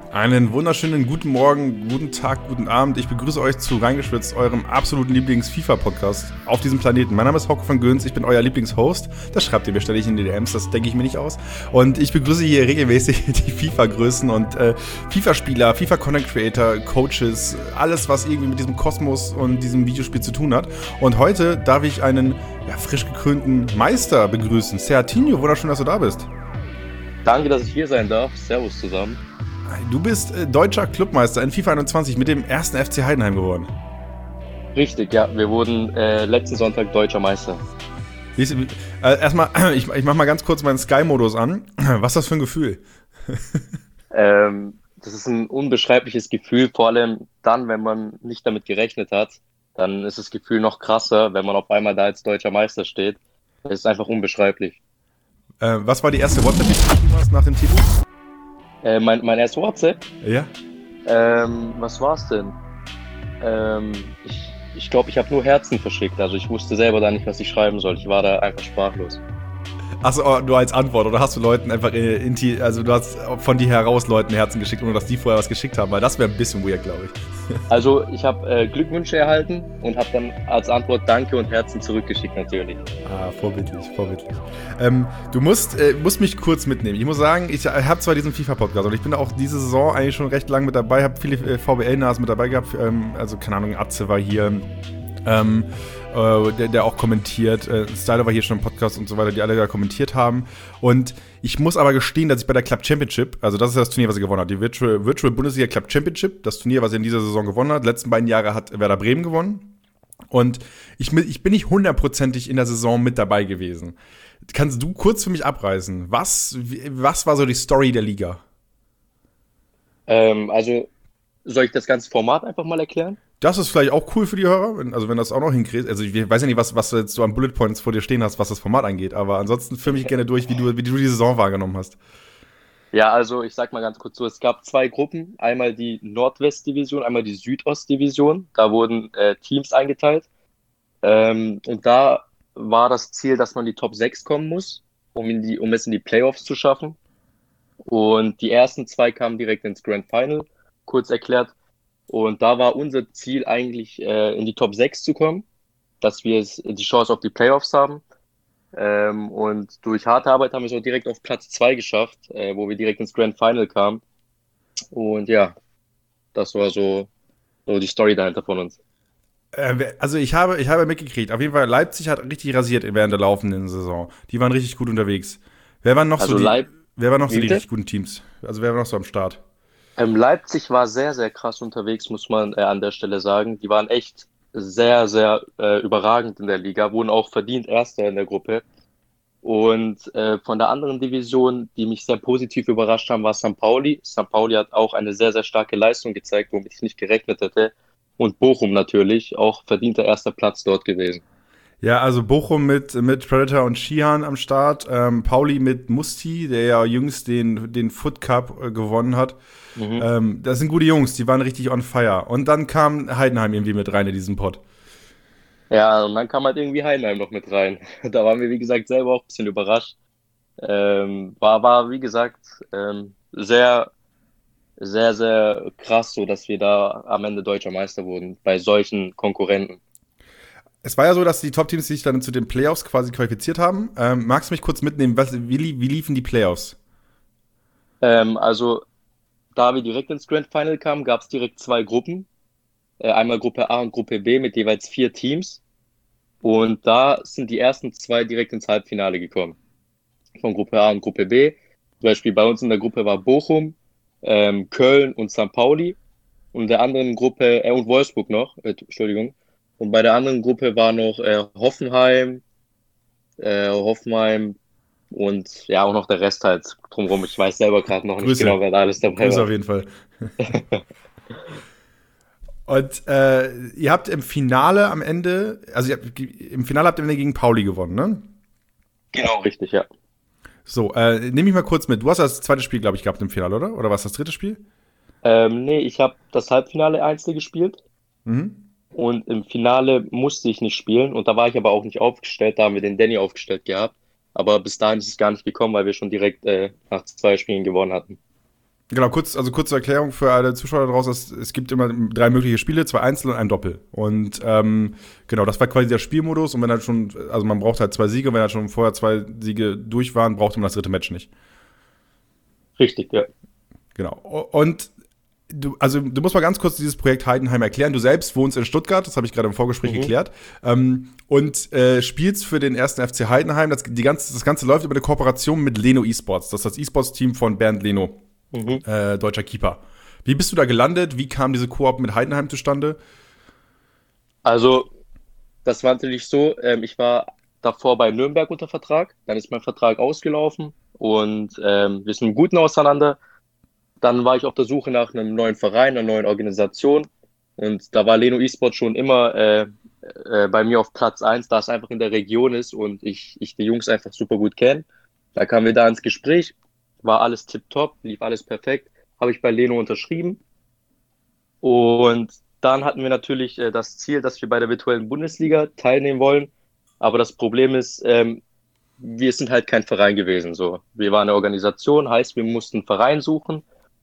Einen wunderschönen guten Morgen, guten Tag, guten Abend. Ich begrüße euch zu Reingeschwitzt, eurem absoluten Lieblings-FIFA-Podcast auf diesem Planeten. Mein Name ist Hauke von Göns, ich bin euer Lieblingshost. Das schreibt ihr mir ständig in die DMs, das denke ich mir nicht aus. Und ich begrüße hier regelmäßig die FIFA-Größen und FIFA-Spieler, FIFA-Content-Creator, Coaches, alles, was irgendwie mit diesem Kosmos und diesem Videospiel zu tun hat. Und heute darf ich einen frisch gekrönten Meister begrüßen. Sertinho, wunderschön, dass du da bist. Danke, dass ich hier sein darf. Servus zusammen. Du bist deutscher Clubmeister in FIFA 21 mit dem ersten FC Heidenheim geworden. Richtig, ja. Wir wurden letzten Sonntag deutscher Meister. Erstmal, ich mach mal ganz kurz meinen Sky-Modus an. Was ist das für ein Gefühl? Das ist ein unbeschreibliches Gefühl, vor allem dann, wenn man nicht damit gerechnet hat. Dann ist das Gefühl noch krasser, wenn man auf einmal da als deutscher Meister steht. Das ist einfach unbeschreiblich. Was war die erste WhatsApp, die du geschrieben hast nach dem Titel? Mein erstes WhatsApp? Ja. Was war's denn? Ich glaube, ich habe nur Herzen verschickt. Also ich wusste selber da nicht, was ich schreiben soll. Ich war da einfach sprachlos. Achso, nur als Antwort. Oder hast du Leuten einfach also du hast von dir heraus Leuten Herzen geschickt, ohne dass die vorher was geschickt haben? Weil das wäre ein bisschen weird, glaube ich. Also ich habe Glückwünsche erhalten und habe dann als Antwort Danke und Herzen zurückgeschickt natürlich. Vorbildlich. Du musst mich kurz mitnehmen. Ich muss sagen, ich habe zwar diesen FIFA-Podcast und ich bin auch diese Saison eigentlich schon recht lang mit dabei, habe viele VBL-Nasen mit dabei gehabt, also keine Ahnung, Atze war hier, der auch kommentiert, Styler war hier schon im Podcast und so weiter, die alle da kommentiert haben. Und ich muss aber gestehen, dass ich bei der Club Championship, also das ist das Turnier, was er gewonnen hat, die Virtual Bundesliga Club Championship, das Turnier, was er in dieser Saison gewonnen hat, die letzten beiden Jahre hat Werder Bremen gewonnen. Und ich bin nicht hundertprozentig in der Saison mit dabei gewesen. Kannst du kurz für mich abreißen? Was war so die Story der Liga? Also soll ich das ganze Format einfach mal erklären? Das ist vielleicht auch cool für die Hörer, wenn das auch noch hinkriegst. Also ich weiß ja nicht, was du jetzt so an Bullet Points vor dir stehen hast, was das Format angeht, aber ansonsten führ mich gerne durch, wie du die Saison wahrgenommen hast. Ja, also ich sag mal ganz kurz so, es gab zwei Gruppen, einmal die Nordwest-Division, einmal die Südost-Division, da wurden Teams eingeteilt und da war das Ziel, dass man die Top 6 kommen muss, um es in die Playoffs zu schaffen, und die ersten zwei kamen direkt ins Grand Final, kurz erklärt. Und da war unser Ziel eigentlich, in die Top 6 zu kommen, dass wir die Chance auf die Playoffs haben. Und durch harte Arbeit haben wir es auch direkt auf Platz 2 geschafft, wo wir direkt ins Grand Final kamen. Und ja, das war so die Story dahinter von uns. Also ich habe mitgekriegt, auf jeden Fall Leipzig hat richtig rasiert während der laufenden Saison. Die waren richtig gut unterwegs. Wer waren noch Also so die richtig guten Teams? Also wer war noch so am Start? Leipzig war sehr, sehr krass unterwegs, muss man an der Stelle sagen. Die waren echt sehr, sehr überragend in der Liga, wurden auch verdient Erster in der Gruppe. Und von der anderen Division, die mich sehr positiv überrascht haben, war St. Pauli. St. Pauli hat auch eine sehr, sehr starke Leistung gezeigt, womit ich nicht gerechnet hätte. Und Bochum natürlich, auch verdienter erster Platz dort gewesen. Ja, also Bochum mit Predator und Sheehan am Start, Pauli mit Musti, der ja jüngst den Foot Cup gewonnen hat. Das sind gute Jungs, die waren richtig on fire. Und dann kam Heidenheim irgendwie mit rein in diesen Pot. Ja, und dann kam halt irgendwie Heidenheim noch mit rein. Da waren wir, wie gesagt, selber auch ein bisschen überrascht. War wie gesagt, sehr, sehr, sehr krass, so dass wir da am Ende deutscher Meister wurden, bei solchen Konkurrenten. Es war ja so, dass die Top-Teams sich dann zu den Playoffs quasi qualifiziert haben. Magst du mich kurz mitnehmen, wie liefen die Playoffs? Also, da wir direkt ins Grand Final kamen, gab es direkt zwei Gruppen. Einmal Gruppe A und Gruppe B mit jeweils 4 Teams. Und da sind die ersten zwei direkt ins Halbfinale gekommen. Von Gruppe A und Gruppe B. Zum Beispiel bei uns in der Gruppe war Bochum, Köln und St. Pauli. Und in der anderen Gruppe, und Wolfsburg noch, Entschuldigung. Und bei der anderen Gruppe war noch Hoffenheim und ja, auch noch der Rest halt drumherum. Ich weiß selber gerade noch nicht genau, wer da alles dabei Grüße war. auf jeden Fall. Und ihr habt im Finale am Ende, im Finale habt ihr gegen Pauli gewonnen, ne? Genau, richtig, ja. So, nimm mich mal kurz mit. Du hast das zweite Spiel, glaube ich, gehabt im Finale, oder? Oder war es das dritte Spiel? Nee, ich habe das Halbfinale Einzel gespielt. Mhm. Und im Finale musste ich nicht spielen und da war ich aber auch nicht aufgestellt, da haben wir den Danny aufgestellt gehabt. Aber bis dahin ist es gar nicht gekommen, weil wir schon direkt nach 2 Spielen gewonnen hatten. Genau, kurze Erklärung für alle Zuschauer daraus, es gibt immer 3 mögliche Spiele, 2 Einzel und ein Doppel. Und genau, das war quasi der Spielmodus und wenn halt schon, also man braucht halt 2 Siege, wenn halt schon vorher 2 Siege durch waren, brauchte man das dritte Match nicht. Richtig, ja. Genau. Und du musst mal ganz kurz dieses Projekt Heidenheim erklären. Du selbst wohnst in Stuttgart, das habe ich gerade im Vorgespräch geklärt. Und spielst für den ersten FC Heidenheim. Das Ganze läuft über eine Kooperation mit Leno eSports. Das ist das E-Sports-Team von Bernd Leno, deutscher Keeper. Wie bist du da gelandet? Wie kam diese Koop mit Heidenheim zustande? Also, das war natürlich so, ich war davor bei Nürnberg unter Vertrag, dann ist mein Vertrag ausgelaufen und wir sind im Guten auseinander. Dann war ich auf der Suche nach einem neuen Verein, einer neuen Organisation und da war Leno eSport schon immer bei mir auf Platz 1, da es einfach in der Region ist und ich die Jungs einfach super gut kenne. Da kamen wir da ins Gespräch, war alles tipptopp, lief alles perfekt, habe ich bei Leno unterschrieben und dann hatten wir natürlich das Ziel, dass wir bei der virtuellen Bundesliga teilnehmen wollen. Aber das Problem ist, wir sind halt kein Verein gewesen. So, wir waren eine Organisation, heißt, wir mussten einen Verein suchen.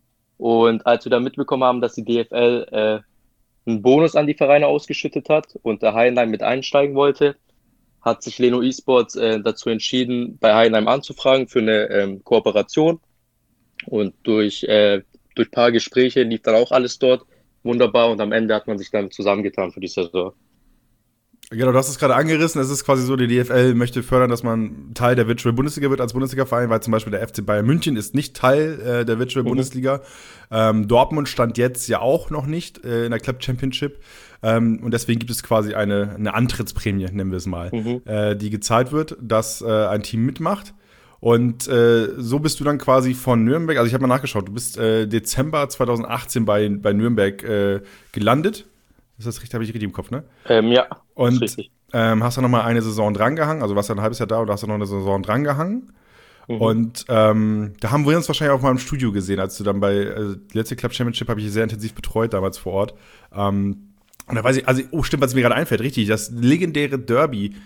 Und als wir dann mitbekommen haben, dass die DFL einen Bonus an die Vereine ausgeschüttet hat und der Heidenheim mit einsteigen wollte, hat sich Leno eSports dazu entschieden, bei Heidenheim anzufragen für eine Kooperation. Und durch paar Gespräche lief dann auch alles dort wunderbar und am Ende hat man sich dann zusammengetan für die Saison. Genau, du hast es gerade angerissen. Es ist quasi so, die DFL möchte fördern, dass man Teil der Virtual Bundesliga wird als Bundesliga-Verein, weil zum Beispiel der FC Bayern München ist nicht Teil der Virtual Bundesliga. Dortmund stand jetzt ja auch noch nicht in der Club Championship. Und deswegen gibt es quasi eine Antrittsprämie, nennen wir es mal, die gezahlt wird, dass ein Team mitmacht. Und so bist du dann quasi von Nürnberg, also ich habe mal nachgeschaut, du bist Dezember 2018 bei Nürnberg gelandet. Ist das richtig? Habe ich richtig im Kopf, ne? Ja, Und ist richtig. hast dann noch mal eine Saison drangehangen, also warst dann ein halbes Jahr da und hast dann noch eine Saison drangehangen. Mhm. Und da haben wir uns wahrscheinlich auch mal im Studio gesehen, als du dann die letzte Club Championship habe ich sehr intensiv betreut, damals vor Ort. Und da weiß ich, also, oh stimmt, was mir gerade einfällt, richtig, das legendäre Derby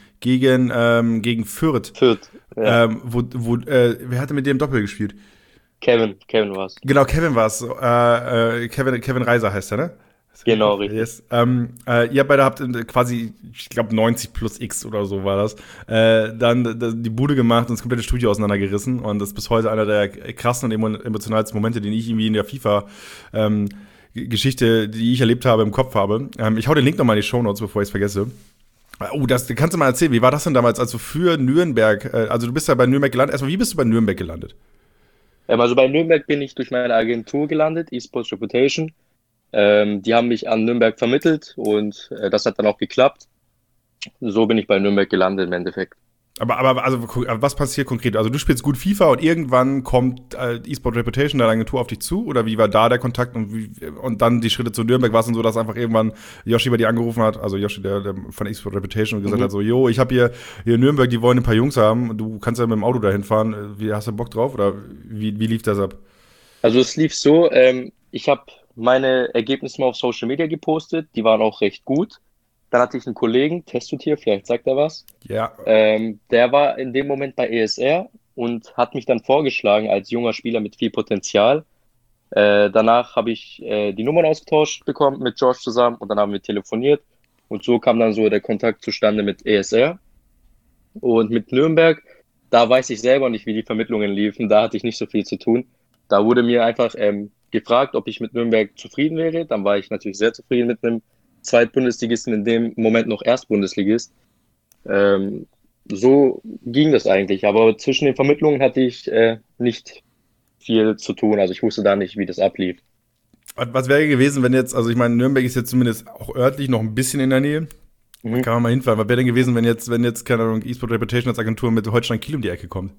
gegen Fürth. Fürth, ja. Wer hatte mit dem Doppel gespielt? Kevin war's. Genau, Kevin war es. Kevin Reiser heißt er, ne? Genau, richtig. Yes. Ihr beide habt quasi, ich glaube 90 plus X oder so war das, dann die Bude gemacht und das komplette Studio auseinandergerissen und das ist bis heute einer der krassen und emotionalsten Momente, den ich irgendwie in der FIFA Geschichte, die ich erlebt habe, im Kopf habe. Ich hau den Link nochmal in die Shownotes, bevor ich es vergesse. Oh, das kannst du mal erzählen. Wie war das denn damals, als du für Nürnberg, also du bist ja bei Nürnberg gelandet. Erstmal, wie bist du bei Nürnberg gelandet? Also bei Nürnberg bin ich durch meine Agentur gelandet, eSports Reputation. Die haben mich an Nürnberg vermittelt und das hat dann auch geklappt. So bin ich bei Nürnberg gelandet im Endeffekt. Aber also, was passiert konkret? Also du spielst gut FIFA und irgendwann kommt eSport Reputation, deine Agentur, auf dich zu? Oder wie war da der Kontakt und dann die Schritte zu Nürnberg? War es dann so, dass einfach irgendwann Yoshi bei dir angerufen hat, also Yoshi, der von eSport Reputation, und gesagt hat so, jo, ich habe hier in Nürnberg, die wollen ein paar Jungs haben, du kannst ja mit dem Auto dahin fahren, wie, hast du Bock drauf? Oder wie lief das ab? Also es lief so, ich habe meine Ergebnisse mal auf Social Media gepostet, die waren auch recht gut. Dann hatte ich einen Kollegen, Testutier, vielleicht sagt er was. Ja. Der war in dem Moment bei ESR und hat mich dann vorgeschlagen als junger Spieler mit viel Potenzial. Danach habe ich die Nummern ausgetauscht bekommen mit George zusammen und dann haben wir telefoniert. Und so kam dann so der Kontakt zustande mit ESR. Und mit Nürnberg, da weiß ich selber nicht, wie die Vermittlungen liefen. Da hatte ich nicht so viel zu tun. Da wurde mir einfach gefragt, ob ich mit Nürnberg zufrieden wäre. Dann war ich natürlich sehr zufrieden mit einem Zweitbundesligisten, in dem Moment noch Erstbundesligist. So ging das eigentlich. Aber zwischen den Vermittlungen hatte ich nicht viel zu tun. Also ich wusste da nicht, wie das ablief. Was wäre gewesen, wenn jetzt, also ich meine, Nürnberg ist jetzt zumindest auch örtlich noch ein bisschen in der Nähe. Da kann man mal hinfahren. Was wäre denn gewesen, wenn jetzt keine Ahnung, eSport Reputation als Agentur mit Holstein Kiel um die Ecke kommt?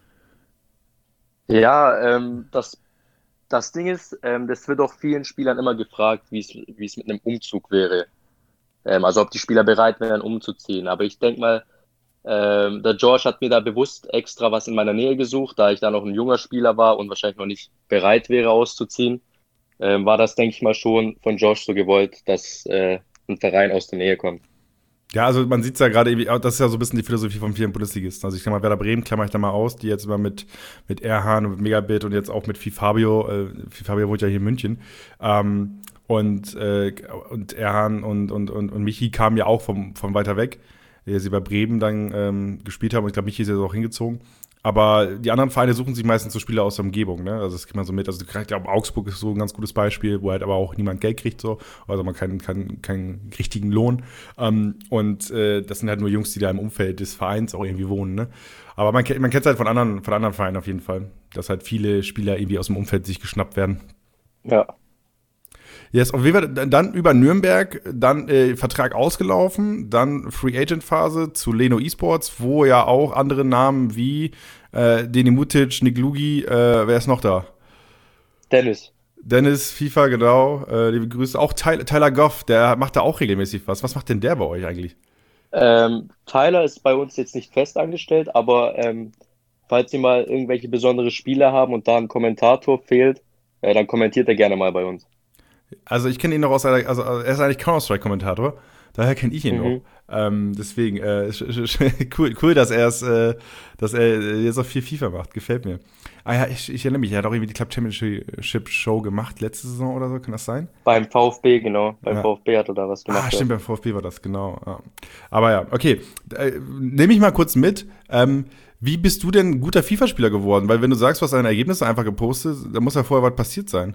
Ja, das Ding ist, das wird auch vielen Spielern immer gefragt, wie es mit einem Umzug wäre. Also ob die Spieler bereit wären, umzuziehen. Aber ich denke mal, der George hat mir da bewusst extra was in meiner Nähe gesucht, da ich da noch ein junger Spieler war und wahrscheinlich noch nicht bereit wäre, auszuziehen. War das, denke ich mal, schon von George so gewollt, dass ein Verein aus der Nähe kommt. Ja, also man sieht es ja gerade, das ist ja so ein bisschen die Philosophie von vielen Bundesligisten. Also ich sag mal, Werder Bremen klammer ich da mal aus, die jetzt immer mit Erhan und mit Megabit und jetzt auch mit Fabio, Fabio wohnt ja hier in München, und Erhan und Michi kamen ja auch von weiter weg, die sie bei Bremen dann gespielt haben und ich glaube, Michi ist jetzt auch hingezogen. Aber die anderen Vereine suchen sich meistens so Spieler aus der Umgebung, ne? Also das kriegt man so mit. Also ich glaube, Augsburg ist so ein ganz gutes Beispiel, wo halt aber auch niemand Geld kriegt, so, also man keinen richtigen Lohn. Das sind halt nur Jungs, die da im Umfeld des Vereins auch irgendwie wohnen, ne? Aber man kennt es halt von anderen Vereinen auf jeden Fall, dass halt viele Spieler irgendwie aus dem Umfeld sich geschnappt werden. Ja. Yes, auf jeden Fall dann über Nürnberg, dann Vertrag ausgelaufen, dann Free Agent Phase zu Leno Esports, wo ja auch andere Namen wie Deni Mutic, Nick Lugi, wer ist noch da? Dennis, FIFA, genau, liebe Grüße. Auch Tyler Goff, der macht da auch regelmäßig was. Was macht denn der bei euch eigentlich? Tyler ist bei uns jetzt nicht fest angestellt, aber falls Sie mal irgendwelche besondere Spiele haben und da ein Kommentator fehlt, dann kommentiert er gerne mal bei uns. Also ich kenne ihn noch also er ist eigentlich Counter-Strike-Kommentator, daher kenne ich ihn noch. Mhm. Deswegen, cool, dass dass er jetzt auch viel FIFA macht, gefällt mir. Ah ja, ich erinnere mich, er hat auch irgendwie die Club Championship Show gemacht, letzte Saison oder so, kann das sein? Beim VfB, genau. Beim Ja. VfB hat er da was gemacht. Ah, stimmt, beim VfB war das, genau. Ja. Aber ja, okay. Nehme ich mal kurz mit. Wie bist du denn ein guter FIFA-Spieler geworden? Weil wenn du sagst, du hast deine Ergebnisse einfach gepostet, dann muss ja vorher was passiert sein.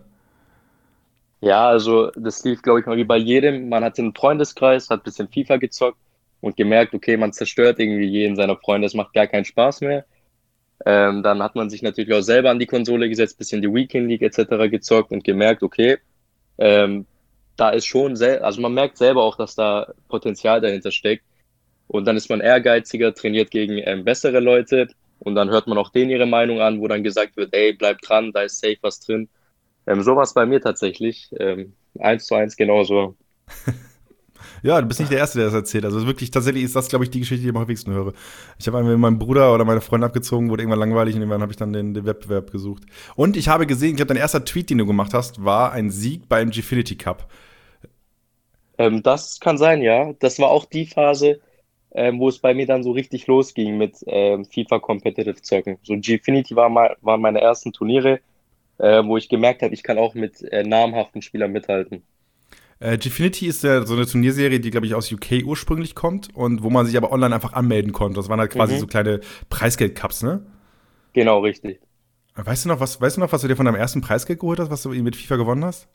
Ja, also das lief, glaube ich, mal wie bei jedem. Man hatte einen Freundeskreis, hat ein bisschen FIFA gezockt und gemerkt, okay, man zerstört irgendwie jeden seiner Freunde, es macht gar keinen Spaß mehr. Dann hat man sich natürlich auch selber an die Konsole gesetzt, bisschen die Weekend League etc. gezockt und gemerkt, okay, ähm, da ist schon, also man merkt selber auch, dass da Potenzial dahinter steckt. Und dann ist man ehrgeiziger, trainiert gegen bessere Leute und dann hört man auch denen ihre Meinung an, wo dann gesagt wird, ey, bleib dran, da ist safe was drin. So war es bei mir tatsächlich. 1:1 genauso. Ja, du bist nicht der Erste, der das erzählt. Also wirklich, tatsächlich ist das, glaube ich, die Geschichte, die ich am häufigsten höre. Ich habe einmal mit meinem Bruder oder meine Freundin abgezogen, wurde irgendwann langweilig und irgendwann habe ich dann den Wettbewerb gesucht. Und ich habe gesehen, ich glaube, dein erster Tweet, den du gemacht hast, war ein Sieg beim Gfinity Cup. Das kann sein, ja. Das war auch die Phase, wo es bei mir dann so richtig losging mit FIFA Competitive Zocken. So Gfinity waren meine ersten Turniere, wo ich gemerkt habe, ich kann auch mit namhaften Spielern mithalten. Gfinity ist ja so eine Turnierserie, die, glaube ich, aus UK ursprünglich kommt und wo man sich aber online einfach anmelden konnte. Das waren halt quasi so Mhm. kleine Preisgeld-Cups, ne? Genau, richtig. Weißt du noch, was du dir von deinem ersten Preisgeld geholt hast, was du mit FIFA gewonnen hast?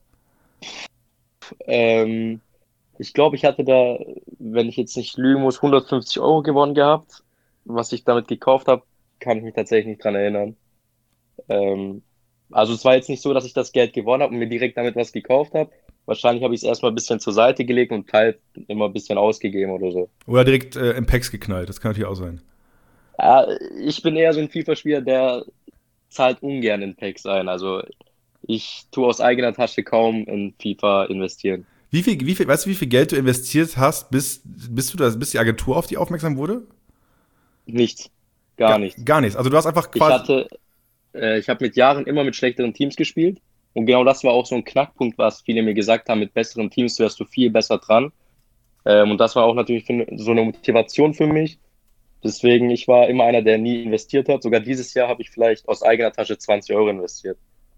Ähm, Ich glaube, ich hatte da, wenn ich jetzt nicht lügen muss, 150 € gewonnen gehabt. Was ich damit gekauft habe, kann ich mich tatsächlich nicht dran erinnern. Ähm, also es war jetzt nicht so, dass ich das Geld gewonnen habe und mir direkt damit was gekauft habe. Wahrscheinlich habe ich es erstmal ein bisschen zur Seite gelegt und halt immer ein bisschen ausgegeben oder so. Oder direkt im Packs geknallt, das kann natürlich auch sein. Ja, ich bin eher so ein FIFA-Spieler, der zahlt ungern in Packs ein. Also ich tue aus eigener Tasche kaum in FIFA investieren. Weißt du, wie viel Geld du investiert hast, bis die Agentur auf dich aufmerksam wurde? Nichts. Gar nichts. Gar nichts. Also du hast einfach Ich quasi. hatte Ich habe mit Jahren immer mit schlechteren Teams gespielt. Und genau das war auch so ein Knackpunkt, was viele mir gesagt haben, mit besseren Teams wärst du viel besser dran. Und das war auch natürlich so eine Motivation für mich. Deswegen, ich war immer einer, der nie investiert hat. Sogar dieses Jahr habe ich vielleicht aus eigener Tasche 20 € investiert.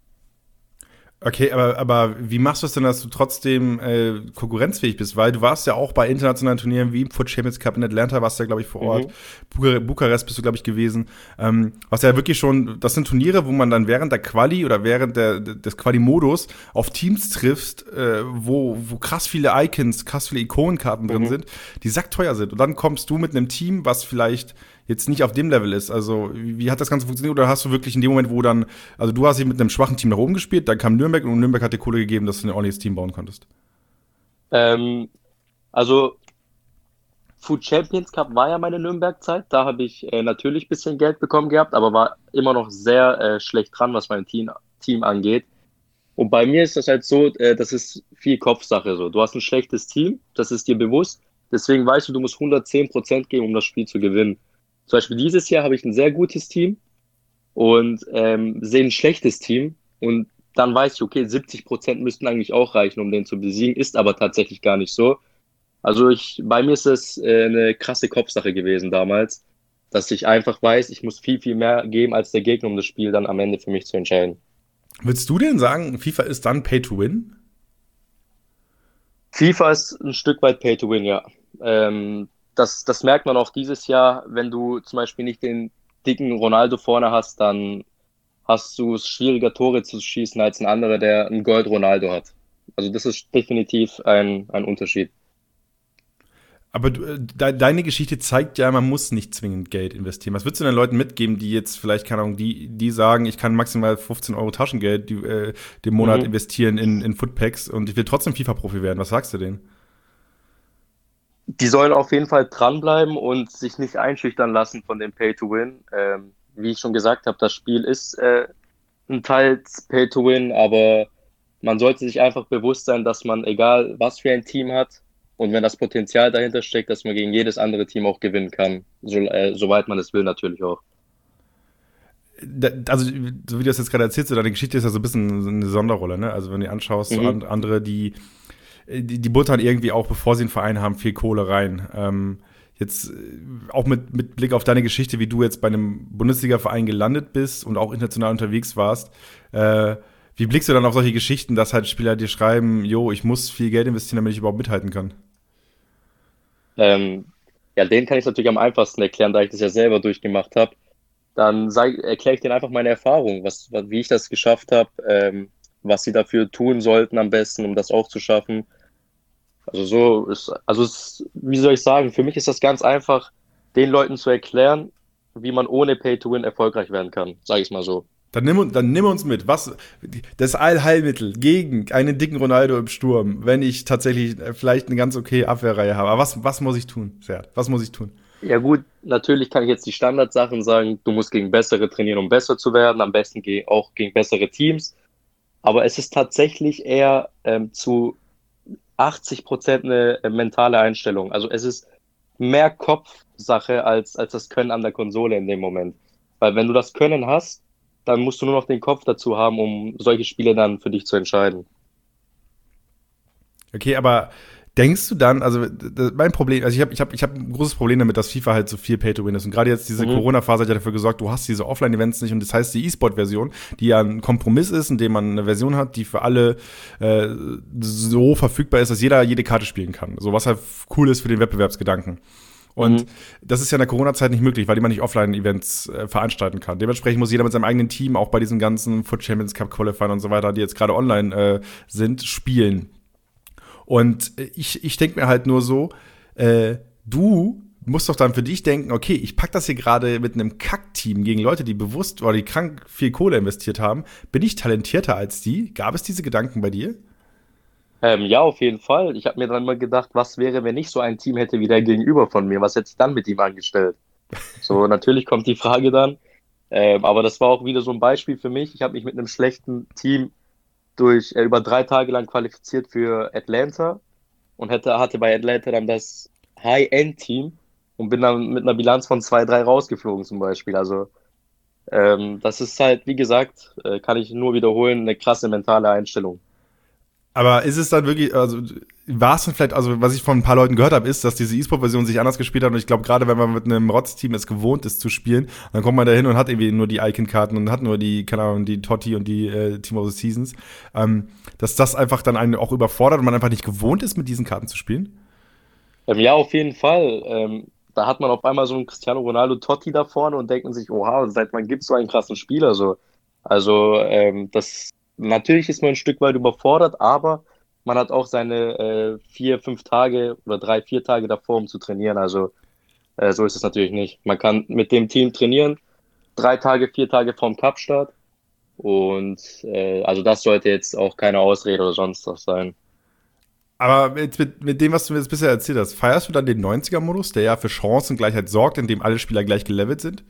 Okay, aber wie machst du es denn, dass du trotzdem konkurrenzfähig bist? Weil du warst ja auch bei internationalen Turnieren wie im Foot Champions Cup in Atlanta, warst du ja, glaube ich, vor Ort. Mhm. Bukarest bist du, glaube ich, gewesen. Was ja wirklich schon, das sind Turniere, wo man dann während der Quali oder während des Quali-Modus auf Teams triffst, wo krass viele Icons, krass viele Ikonenkarten drin Mhm. sind, die sackteuer sind. Und dann kommst du mit einem Team, was vielleicht jetzt nicht auf dem Level ist. Also, wie hat das Ganze funktioniert? Oder hast du wirklich in dem Moment, wo dann, also du hast dich mit einem schwachen Team nach oben gespielt, dann kam Nürnberg und Nürnberg hat dir Kohle gegeben, dass du ein ordentliches Team bauen konntest? Ähm, also Food Champions Cup war ja meine Nürnberg-Zeit. Da habe ich natürlich ein bisschen Geld bekommen gehabt, aber war immer noch sehr schlecht dran, was mein Team angeht. Und bei mir ist das halt so, das ist viel Kopfsache so. Du hast ein schlechtes Team, das ist dir bewusst. Deswegen weißt du, du musst 110% geben, um das Spiel zu gewinnen. Zum Beispiel dieses Jahr habe ich ein sehr gutes Team und sehe ein schlechtes Team. Und dann weiß ich, okay, 70% müssten eigentlich auch reichen, um den zu besiegen, ist aber tatsächlich gar nicht so. Also bei mir ist es eine krasse Kopfsache gewesen damals, dass ich einfach weiß, ich muss viel, viel mehr geben als der Gegner, um das Spiel dann am Ende für mich zu entscheiden. Würdest du denn sagen, FIFA ist dann Pay to Win? FIFA ist ein Stück weit Pay to Win, ja. Das merkt man auch dieses Jahr, wenn du zum Beispiel nicht den dicken Ronaldo vorne hast, dann hast du es schwieriger, Tore zu schießen als ein anderer, der ein Gold Ronaldo hat. Also das ist definitiv ein Unterschied. Aber deine Geschichte zeigt ja, man muss nicht zwingend Geld investieren. Was würdest du den Leuten mitgeben, die jetzt vielleicht, keine Ahnung, die sagen, ich kann maximal 15 Euro Taschengeld den Monat Mhm. investieren in Footpacks und ich will trotzdem FIFA-Profi werden? Was sagst du denen? Die sollen auf jeden Fall dranbleiben und sich nicht einschüchtern lassen von dem Pay to Win. Wie ich schon gesagt habe, das Spiel ist ein Teils Pay to Win, aber man sollte sich einfach bewusst sein, dass man, egal was für ein Team hat, und wenn das Potenzial dahinter steckt, dass man gegen jedes andere Team auch gewinnen kann. Soweit man es will, natürlich auch. Also, so wie du das jetzt gerade erzählst, so deine Geschichte ist ja so ein bisschen so eine Sonderrolle, ne? Also, wenn du dir anschaust, so Mhm. andere, die buttern irgendwie auch, bevor sie einen Verein haben, viel Kohle rein. Jetzt auch mit Blick auf deine Geschichte, wie du jetzt bei einem Bundesliga-Verein gelandet bist und auch international unterwegs warst. Wie blickst du dann auf solche Geschichten, dass halt Spieler dir schreiben, jo, ich muss viel Geld investieren, damit ich überhaupt mithalten kann? Ähm, ja, den kann ich natürlich am einfachsten erklären, da ich das ja selber durchgemacht habe. Dann erkläre ich denen einfach meine Erfahrung, wie ich das geschafft habe, was sie dafür tun sollten am besten, um das auch zu schaffen. Wie soll ich sagen, für mich ist das ganz einfach, den Leuten zu erklären, wie man ohne Pay to Win erfolgreich werden kann, sage ich mal so. Dann nimm uns mit. Was das Allheilmittel gegen einen dicken Ronaldo im Sturm, wenn ich tatsächlich vielleicht eine ganz okay Abwehrreihe habe. Aber was muss ich tun, Serd? Was muss ich tun? Ja gut, natürlich kann ich jetzt die Standardsachen sagen, du musst gegen bessere trainieren, um besser zu werden, am besten auch gegen bessere Teams. Aber es ist tatsächlich eher zu 80% eine mentale Einstellung. Also es ist mehr Kopfsache als das Können an der Konsole in dem Moment. Weil wenn du das Können hast, dann musst du nur noch den Kopf dazu haben, um solche Spiele dann für dich zu entscheiden. Okay, aber denkst du dann, also mein Problem, also ich hab ein großes Problem damit, dass FIFA halt so viel Pay-to-Win ist. Und gerade jetzt diese Mhm. Corona-Phase hat ja dafür gesorgt, du hast diese Offline-Events nicht und das heißt die E-Sport-Version, die ja ein Kompromiss ist, indem man eine Version hat, die für alle äh, so verfügbar ist, dass jeder jede Karte spielen kann. So was halt cool ist für den Wettbewerbsgedanken. Und Mhm. das ist ja in der Corona-Zeit nicht möglich, weil man nicht Offline-Events veranstalten kann. Dementsprechend muss jeder mit seinem eigenen Team, auch bei diesen ganzen Foot Champions Cup Qualifiern und so weiter, die jetzt gerade online sind, spielen. Und ich denke mir halt nur so, du musst doch dann für dich denken, okay, ich pack das hier gerade mit einem Kack-Team gegen Leute, die bewusst oder die krank viel Kohle investiert haben. Bin ich talentierter als die? Gab es diese Gedanken bei dir? Ja, auf jeden Fall. Ich habe mir dann mal gedacht, was wäre, wenn ich so ein Team hätte wie der Gegenüber von mir? Was hätte ich dann mit ihm angestellt? So, natürlich kommt die Frage dann. Aber das war auch wieder so ein Beispiel für mich. Ich habe mich mit einem schlechten Team über 3 Tage lang qualifiziert für Atlanta und hatte bei Atlanta dann das High-End-Team und bin dann mit einer Bilanz von 2-3 rausgeflogen zum Beispiel. Also das ist halt, wie gesagt, kann ich nur wiederholen, eine krasse mentale Einstellung. Aber ist es dann wirklich, also war es dann vielleicht, also was ich von ein paar Leuten gehört habe, ist, dass diese E-Sport-Version sich anders gespielt hat und ich glaube, gerade wenn man mit einem Rotz-Team es gewohnt ist zu spielen, dann kommt man da hin und hat irgendwie nur die Icon-Karten und hat nur die, keine Ahnung, die Totti und die Team of the Seasons, dass das einfach dann einen auch überfordert und man einfach nicht gewohnt ist, mit diesen Karten zu spielen? Ja, auf jeden Fall. Da hat man auf einmal so einen Cristiano Ronaldo Totti da vorne und denkt man sich, oha, seit wann gibt's so einen krassen Spieler so? Also, natürlich ist man ein Stück weit überfordert, aber man hat auch seine 4, 5 Tage oder 3, 4 Tage davor, um zu trainieren. Also, so ist es natürlich nicht. Man kann mit dem Team trainieren, 3 Tage, 4 Tage vorm Cup-Start. Und also das sollte jetzt auch keine Ausrede oder sonst was sein. Aber mit dem, was du mir jetzt bisher erzählt hast, feierst du dann den 90er-Modus, der ja für Chancengleichheit sorgt, indem alle Spieler gleich gelevelt sind?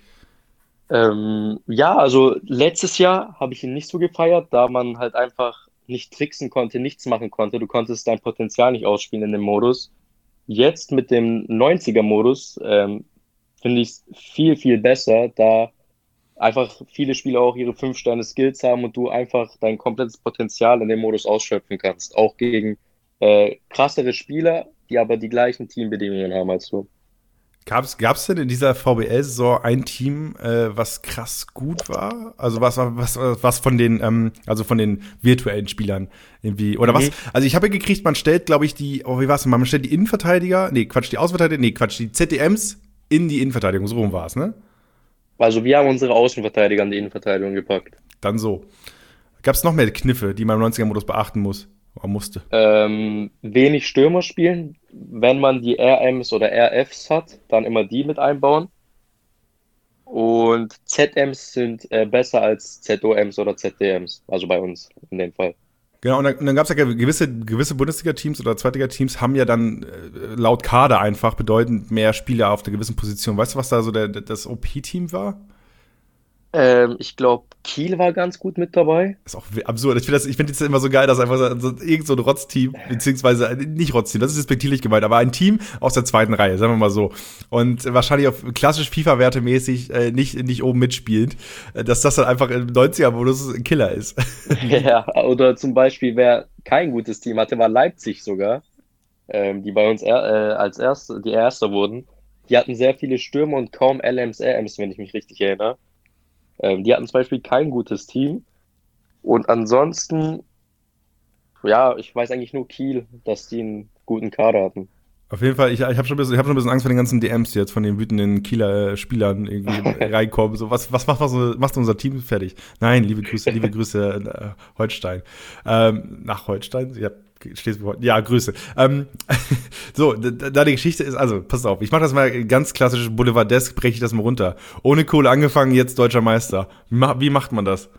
Ja, also letztes Jahr habe ich ihn nicht so gefeiert, da man halt einfach nicht tricksen konnte, nichts machen konnte. Du konntest dein Potenzial nicht ausspielen in dem Modus. Jetzt mit dem 90er-Modus finde ich es viel, viel besser, da einfach viele Spieler auch ihre 5-Sterne-Skills haben und du einfach dein komplettes Potenzial in dem Modus ausschöpfen kannst. Auch gegen krassere Spieler, die aber die gleichen Teambedingungen haben als du. Gab's denn in dieser VBL-Saison ein Team, was krass gut war? Also was von den, also von den virtuellen Spielern irgendwie, oder was? Mhm. Also ich habe ja gekriegt, man stellt, glaube ich, wie war's denn? Man stellt die Innenverteidiger, die Außenverteidiger, die ZDMs in die Innenverteidigung, so rum war's, ne? Also wir haben unsere Außenverteidiger an die Innenverteidigung gepackt. Dann so. Gab's noch mehr Kniffe, die man im 90er-Modus beachten muss? Oder musste? Wenig Stürmer spielen. Wenn man die RMs oder RFs hat, dann immer die mit einbauen. Und ZMs sind besser als ZOMs oder ZDMs. Also bei uns in dem Fall. Genau, und dann gab es ja gewisse Bundesliga-Teams oder Zweitliga-Teams haben ja dann laut Kader einfach bedeutend mehr Spieler auf der gewissen Position. Weißt du, was da so das OP-Team war? Ich glaube, Kiel war ganz gut mit dabei. Das ist auch absurd. Ich find das immer so geil, dass einfach irgend so ein Rotzteam, beziehungsweise nicht Rotzteam, das ist despektierlich gemeint, aber ein Team aus der zweiten Reihe, sagen wir mal so. Und wahrscheinlich auf klassisch FIFA-Werte mäßig nicht oben mitspielt, dass das dann einfach im 90er-Modus ein Killer ist. Ja, oder zum Beispiel, wer kein gutes Team hatte, war Leipzig sogar, die bei uns die Erster wurden. Die hatten sehr viele Stürmer und kaum LMs, RMs, wenn ich mich richtig erinnere. Die hatten zum Beispiel kein gutes Team. Und ansonsten, ja, ich weiß eigentlich nur Kiel, dass die einen guten Kader hatten. Auf jeden Fall, ich hab schon ein bisschen Angst vor den ganzen DMs, die jetzt von den wütenden Kieler Spielern irgendwie reinkommen. So, was macht unser Team fertig? Nein, liebe Grüße, Holstein. Nach Holstein? Ja, Grüße. So, da die Geschichte ist, also, pass auf, ich mache das mal ganz klassisch boulevardesk, breche ich das mal runter. Ohne Kohle angefangen, jetzt deutscher Meister. Wie macht man das?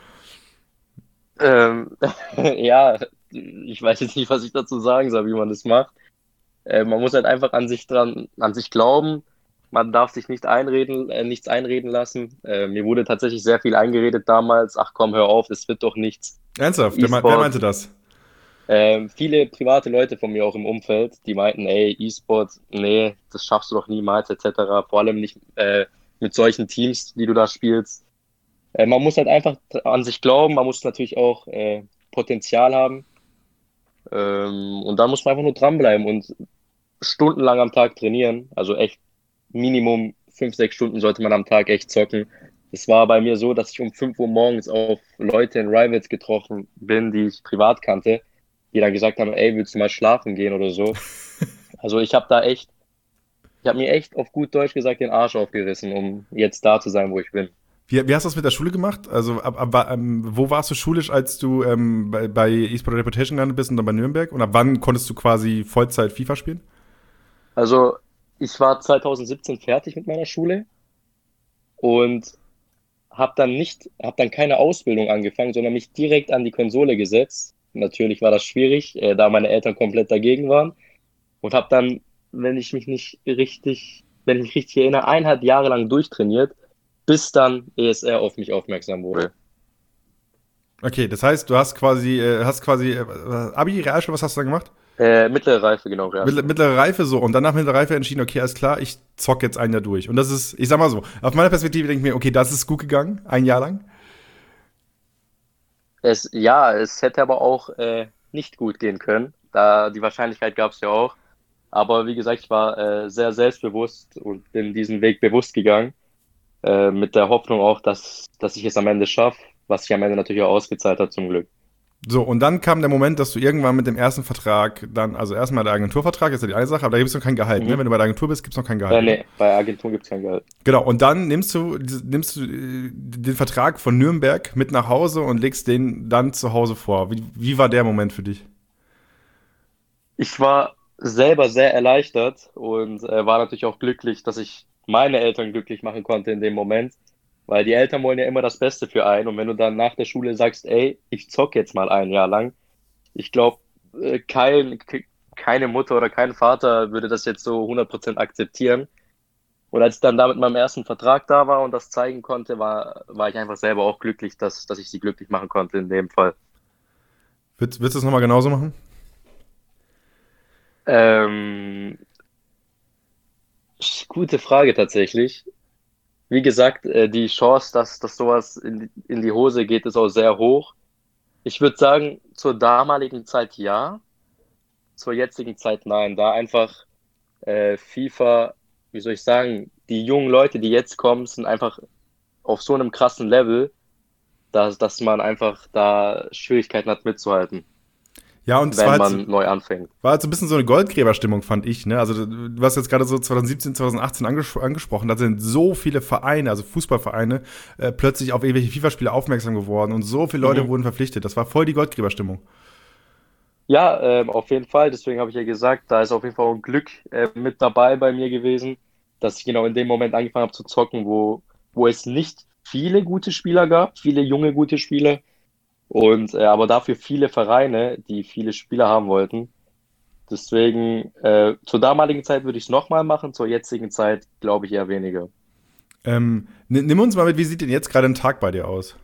Ähm, ja, ich weiß jetzt nicht, was ich dazu sagen soll, wie man das macht. Man muss halt einfach an sich glauben. Man darf sich nichts einreden lassen. Mir wurde tatsächlich sehr viel eingeredet damals. Ach komm, hör auf, das wird doch nichts. Ernsthaft? Wer E-Sport. meinte das? Viele private Leute von mir auch im Umfeld, die meinten, ey, E-Sport, nee, das schaffst du doch niemals, etc. Vor allem nicht mit solchen Teams, die du da spielst. Man muss halt einfach an sich glauben, man muss natürlich auch Potenzial haben. Und dann muss man einfach nur dranbleiben und stundenlang am Tag trainieren. Also echt Minimum 5, 6 Stunden sollte man am Tag echt zocken. Es war bei mir so, dass ich um 5 Uhr morgens auf Leute in Rivals getroffen bin, die ich privat kannte, die dann gesagt haben, ey, willst du mal schlafen gehen oder so. Also ich habe mir echt auf gut Deutsch gesagt den Arsch aufgerissen, um jetzt da zu sein, wo ich bin. Wie hast du das mit der Schule gemacht? Also, wo warst du schulisch, als du bei eSport Reputation gelandet bist und dann bei Nürnberg? Und ab wann konntest du quasi Vollzeit FIFA spielen? Also ich war 2017 fertig mit meiner Schule und habe dann keine Ausbildung angefangen, sondern mich direkt an die Konsole gesetzt. Natürlich war das schwierig, da meine Eltern komplett dagegen waren und habe dann, wenn ich mich richtig erinnere, 1,5 Jahre lang durchtrainiert, bis dann ESR auf mich aufmerksam wurde. Okay, das heißt, du hast quasi Abi, Realschule, was hast du da gemacht? Mittlere Reife, genau, ja. Mittlere Reife so und dann nach mittlerer Reife entschieden, okay, alles klar, ich zock jetzt ein Jahr durch. Und das ist, ich sag mal so, auf meiner Perspektive denke ich mir, okay, das ist gut gegangen, ein Jahr lang. Es hätte aber auch nicht gut gehen können, da die Wahrscheinlichkeit gab es ja auch. Aber wie gesagt, ich war sehr selbstbewusst und bin diesen Weg bewusst gegangen, mit der Hoffnung auch, dass ich es am Ende schaffe, was sich am Ende natürlich auch ausgezahlt hat, zum Glück. So, und dann kam der Moment, dass du irgendwann mit dem ersten Vertrag dann, also erstmal der Agenturvertrag, ist ja die eine Sache, aber da gibt es noch kein Gehalt, ne? Mhm. Wenn du bei der Agentur bist, gibt es noch kein Gehalt. Nee, bei Agentur gibt es kein Gehalt. Genau, und dann nimmst du den Vertrag von Nürnberg mit nach Hause und legst den dann zu Hause vor. Wie war der Moment für dich? Ich war selber sehr erleichtert und war natürlich auch glücklich, dass ich meine Eltern glücklich machen konnte in dem Moment, weil die Eltern wollen ja immer das Beste für einen und wenn du dann nach der Schule sagst, ey, ich zock jetzt mal ein Jahr lang, ich glaube, keine Mutter oder kein Vater würde das jetzt so 100% akzeptieren. Und als ich dann da mit meinem ersten Vertrag da war und das zeigen konnte, war ich einfach selber auch glücklich, dass ich sie glücklich machen konnte in dem Fall. Willst du es nochmal genauso machen? Ähm, Gute Frage tatsächlich. Wie gesagt, die Chance, dass sowas in die Hose geht, ist auch sehr hoch. Ich würde sagen, zur damaligen Zeit ja. zur jetzigen Zeit nein. Da einfach FIFA, wie soll ich sagen, die jungen Leute, die jetzt kommen, sind einfach auf so einem krassen Level, dass man einfach da Schwierigkeiten hat mitzuhalten, Ja, und wenn man neu anfängt. war halt so ein bisschen so eine Goldgräberstimmung, fand ich. Ne? Also du hast jetzt gerade so 2017, 2018 angesprochen, da sind so viele Vereine, also Fußballvereine, plötzlich auf irgendwelche FIFA-Spiele aufmerksam geworden und so viele Leute Mhm. wurden verpflichtet. Das war voll die Goldgräberstimmung. Ja, auf jeden Fall. Deswegen habe ich ja gesagt, da ist auf jeden Fall auch ein Glück mit dabei bei mir gewesen, dass ich genau in dem Moment angefangen habe zu zocken, wo es nicht viele gute Spieler gab, viele junge gute Spieler und aber dafür viele Vereine, die viele Spieler haben wollten. Deswegen zur damaligen Zeit würde ich es nochmal machen, zur jetzigen Zeit glaube ich eher weniger. Nimm uns mal mit, wie sieht denn jetzt gerade ein Tag bei dir aus?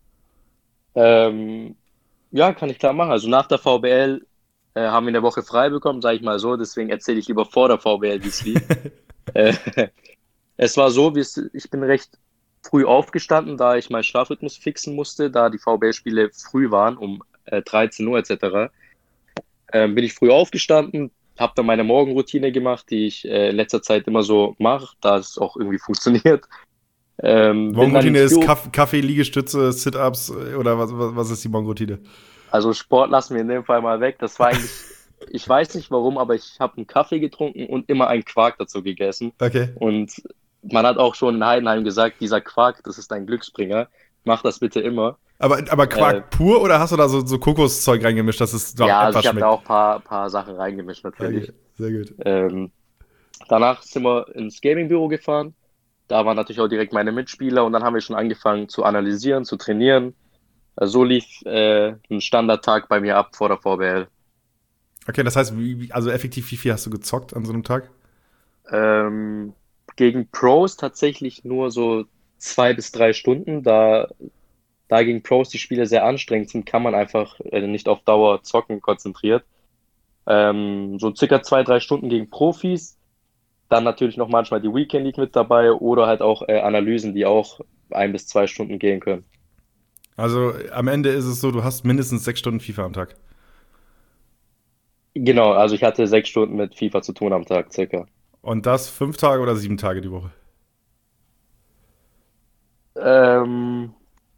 Ähm, ja, kann ich klar machen. Also nach der VBL haben wir eine Woche frei bekommen, sage ich mal so. Deswegen erzähle ich lieber vor der VBL, wie es lief. Äh, Es war so, ich bin recht früh aufgestanden, da ich meinen Schlafrhythmus fixen musste, da die VBL-Spiele früh waren, um 13 Uhr etc. Bin ich früh aufgestanden, habe dann meine Morgenroutine gemacht, die ich in letzter Zeit immer so mache, da es auch irgendwie funktioniert. Bin dann Morgenroutine ins ist Büro. Kaffee, Liegestütze, Sit-Ups oder was ist die Morgenroutine? Also Sport lassen wir in dem Fall mal weg. Das war eigentlich, ich weiß nicht warum, aber ich habe einen Kaffee getrunken und immer einen Quark dazu gegessen. Okay. Und man hat auch schon in Heidenheim gesagt, dieser Quark, das ist ein Glücksbringer. Mach das bitte immer. Aber Äh, Quark pur oder hast du da so Kokoszeug reingemischt, dass es noch ja, also etwas ich habe da schmeckt? auch paar Sachen reingemischt Okay, natürlich. sehr gut. Ähm, danach sind wir ins Gaming-Büro gefahren. Da waren natürlich auch direkt meine Mitspieler und dann haben wir schon angefangen zu analysieren, zu trainieren. So lief ein Standardtag bei mir ab vor der VBL. Okay, das heißt, also effektiv, wie viel hast du gezockt an so einem Tag? Ähm, gegen Pros tatsächlich nur so 2 bis 3 Stunden. Da gegen Pros die Spiele sehr anstrengend sind, kann man einfach nicht auf Dauer zocken konzentriert. So circa 2, 3 Stunden gegen Profis. Dann natürlich noch manchmal die Weekend League mit dabei oder halt auch Analysen, die auch 1 bis 2 Stunden gehen können. Also am Ende ist es so, du hast mindestens 6 Stunden FIFA am Tag. Genau, also ich hatte 6 Stunden mit FIFA zu tun am Tag circa. Und das 5 Tage oder 7 Tage die Woche. Ähm,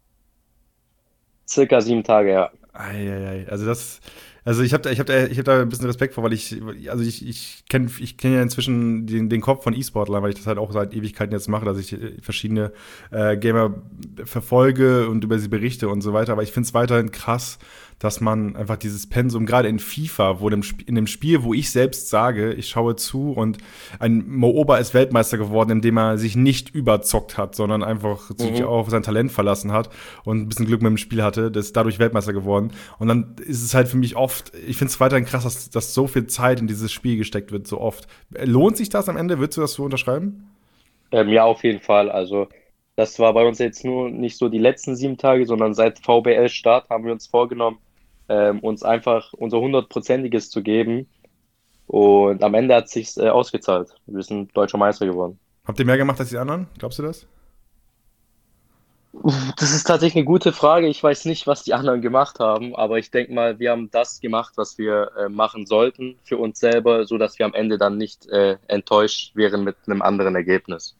circa 7 Tage, ja. Eieiei. Also ich hab da ein bisschen Respekt vor, weil ich kenn ja inzwischen den Kopf von E-Sportlern, weil ich das halt auch seit Ewigkeiten jetzt mache, dass ich verschiedene Gamer verfolge und über sie berichte und so weiter. Aber ich finde es weiterhin krass, dass man einfach dieses Pensum, gerade in FIFA, in dem Spiel, wo ich selbst sage, ich schaue zu und ein Mooba ist Weltmeister geworden, indem er sich nicht überzockt hat, sondern einfach sich Mhm. auf sein Talent verlassen hat und ein bisschen Glück mit dem Spiel hatte, der ist dadurch Weltmeister geworden. Und dann ist es halt für mich oft, ich finde es weiterhin krass, dass so viel Zeit in dieses Spiel gesteckt wird, so oft. Lohnt sich das am Ende? Würdest du das so unterschreiben? Ja, auf jeden Fall. Also das war bei uns jetzt nur nicht so die letzten 7 Tage, sondern seit VBL-Start haben wir uns vorgenommen, uns einfach unser hundertprozentiges zu geben. Und am Ende hat sich's ausgezahlt. Wir sind deutscher Meister geworden. Habt ihr mehr gemacht als die anderen? Glaubst du das? Das ist tatsächlich eine gute Frage. Ich weiß nicht, was die anderen gemacht haben, aber ich denke mal, wir haben das gemacht, was wir machen sollten für uns selber, so dass wir am Ende dann nicht enttäuscht wären mit einem anderen Ergebnis.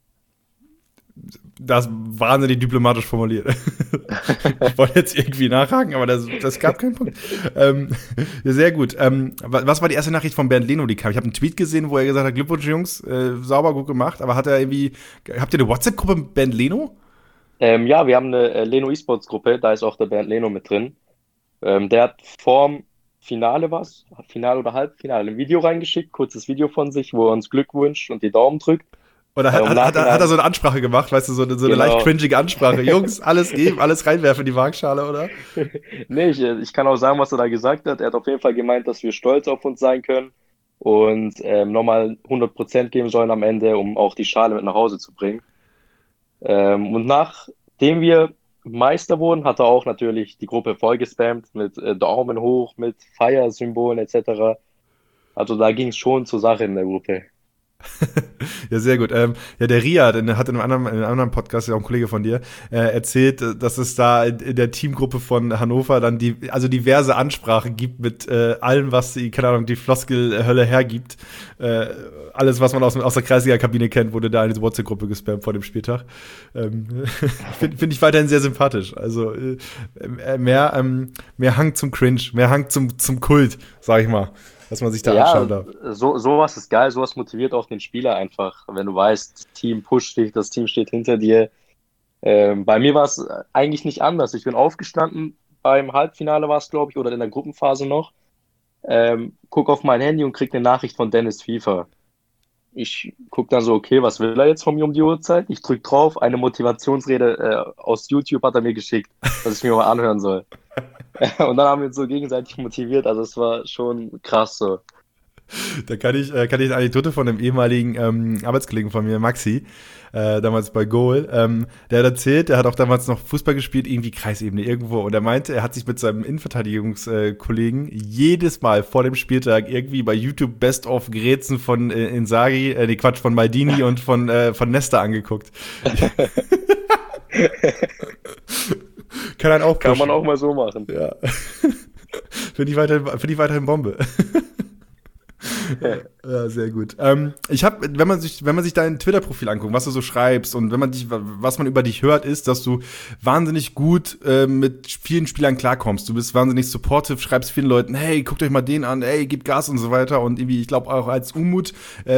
Das ist wahnsinnig diplomatisch formuliert. Ich wollte jetzt irgendwie nachhaken, aber das gab keinen Punkt. Ja, sehr gut. Was war die erste Nachricht von Bernd Leno, die kam? Ich habe einen Tweet gesehen, wo er gesagt hat, Glückwunsch, Jungs, sauber, gut gemacht. Aber habt ihr eine WhatsApp-Gruppe mit Bernd Leno? Ja, wir haben eine Leno E-Sports Gruppe, da ist auch der Bernd Leno mit drin. Der hat vorm Finale Finale oder Halbfinale, ein Video reingeschickt, kurzes Video von sich, wo er uns Glück wünscht und die Daumen drückt. Oder Im hat er Nachhinein, so eine Ansprache gemacht, weißt du, so eine leicht genau. cringige Ansprache. Jungs, alles geben, alles reinwerfen in die Waagschale, oder? Nee, ich kann auch sagen, was er da gesagt hat. Er hat auf jeden Fall gemeint, dass wir stolz auf uns sein können und nochmal 100% geben sollen am Ende, um auch die Schale mit nach Hause zu bringen. Und nachdem wir Meister wurden, hat er auch natürlich die Gruppe vollgespammt mit Daumen hoch, mit Fire-Symbolen etc. Also da ging es schon zur Sache in der Gruppe. Ja, sehr gut. Ja, der Riyad hat in einem anderen Podcast, ja auch ein Kollege von dir, erzählt, dass es da in der Teamgruppe von Hannover dann also diverse Ansprachen gibt mit allem, was die, keine Ahnung, die Floskel-Hölle hergibt. Alles, was man aus der Kreisliga-Kabine kennt, wurde da in diese WhatsApp-Gruppe gespammt vor dem Spieltag. Find ich weiterhin sehr sympathisch. Also mehr Hang zum Cringe, mehr Hang zum Kult, sag ich mal, dass man sich da anschauen Ja, darf. sowas ist geil, sowas motiviert auch den Spieler einfach, wenn du weißt, das Team pusht dich, das Team steht hinter dir. Bei mir war es eigentlich nicht anders. Ich bin aufgestanden, beim Halbfinale war es, glaube ich, oder in der Gruppenphase noch. Guck auf mein Handy und krieg eine Nachricht von Dennis FIFA. Ich guck dann so, okay, was will er jetzt von mir um die Uhrzeit? Ich drück drauf, eine Motivationsrede aus YouTube hat er mir geschickt, dass ich mir mal anhören soll. Und dann haben wir uns so gegenseitig motiviert, also es war schon krass so. Da kann ich eine Anekdote von einem ehemaligen Arbeitskollegen von mir, Maxi, damals bei Goal, der hat erzählt, der hat auch damals noch Fußball gespielt, irgendwie Kreisebene irgendwo. Und er meinte, er hat sich mit seinem Innenverteidigungskollegen jedes Mal vor dem Spieltag irgendwie bei YouTube Best-of Grätzen von Inzaghi, nee, Quatsch, von Maldini und von Nesta angeguckt. Kann einen auch Kann man pushen. auch mal so machen. Ja. Finde ich weiterhin Bombe. Ja, sehr gut. Wenn man sich dein Twitter-Profil anguckt, was du so schreibst und was man über dich hört, ist, dass du wahnsinnig gut mit vielen Spielern klarkommst. Du bist wahnsinnig supportive, schreibst vielen Leuten, hey, guckt euch mal den an, hey, gib Gas und so weiter. Und irgendwie, ich glaube auch als Umut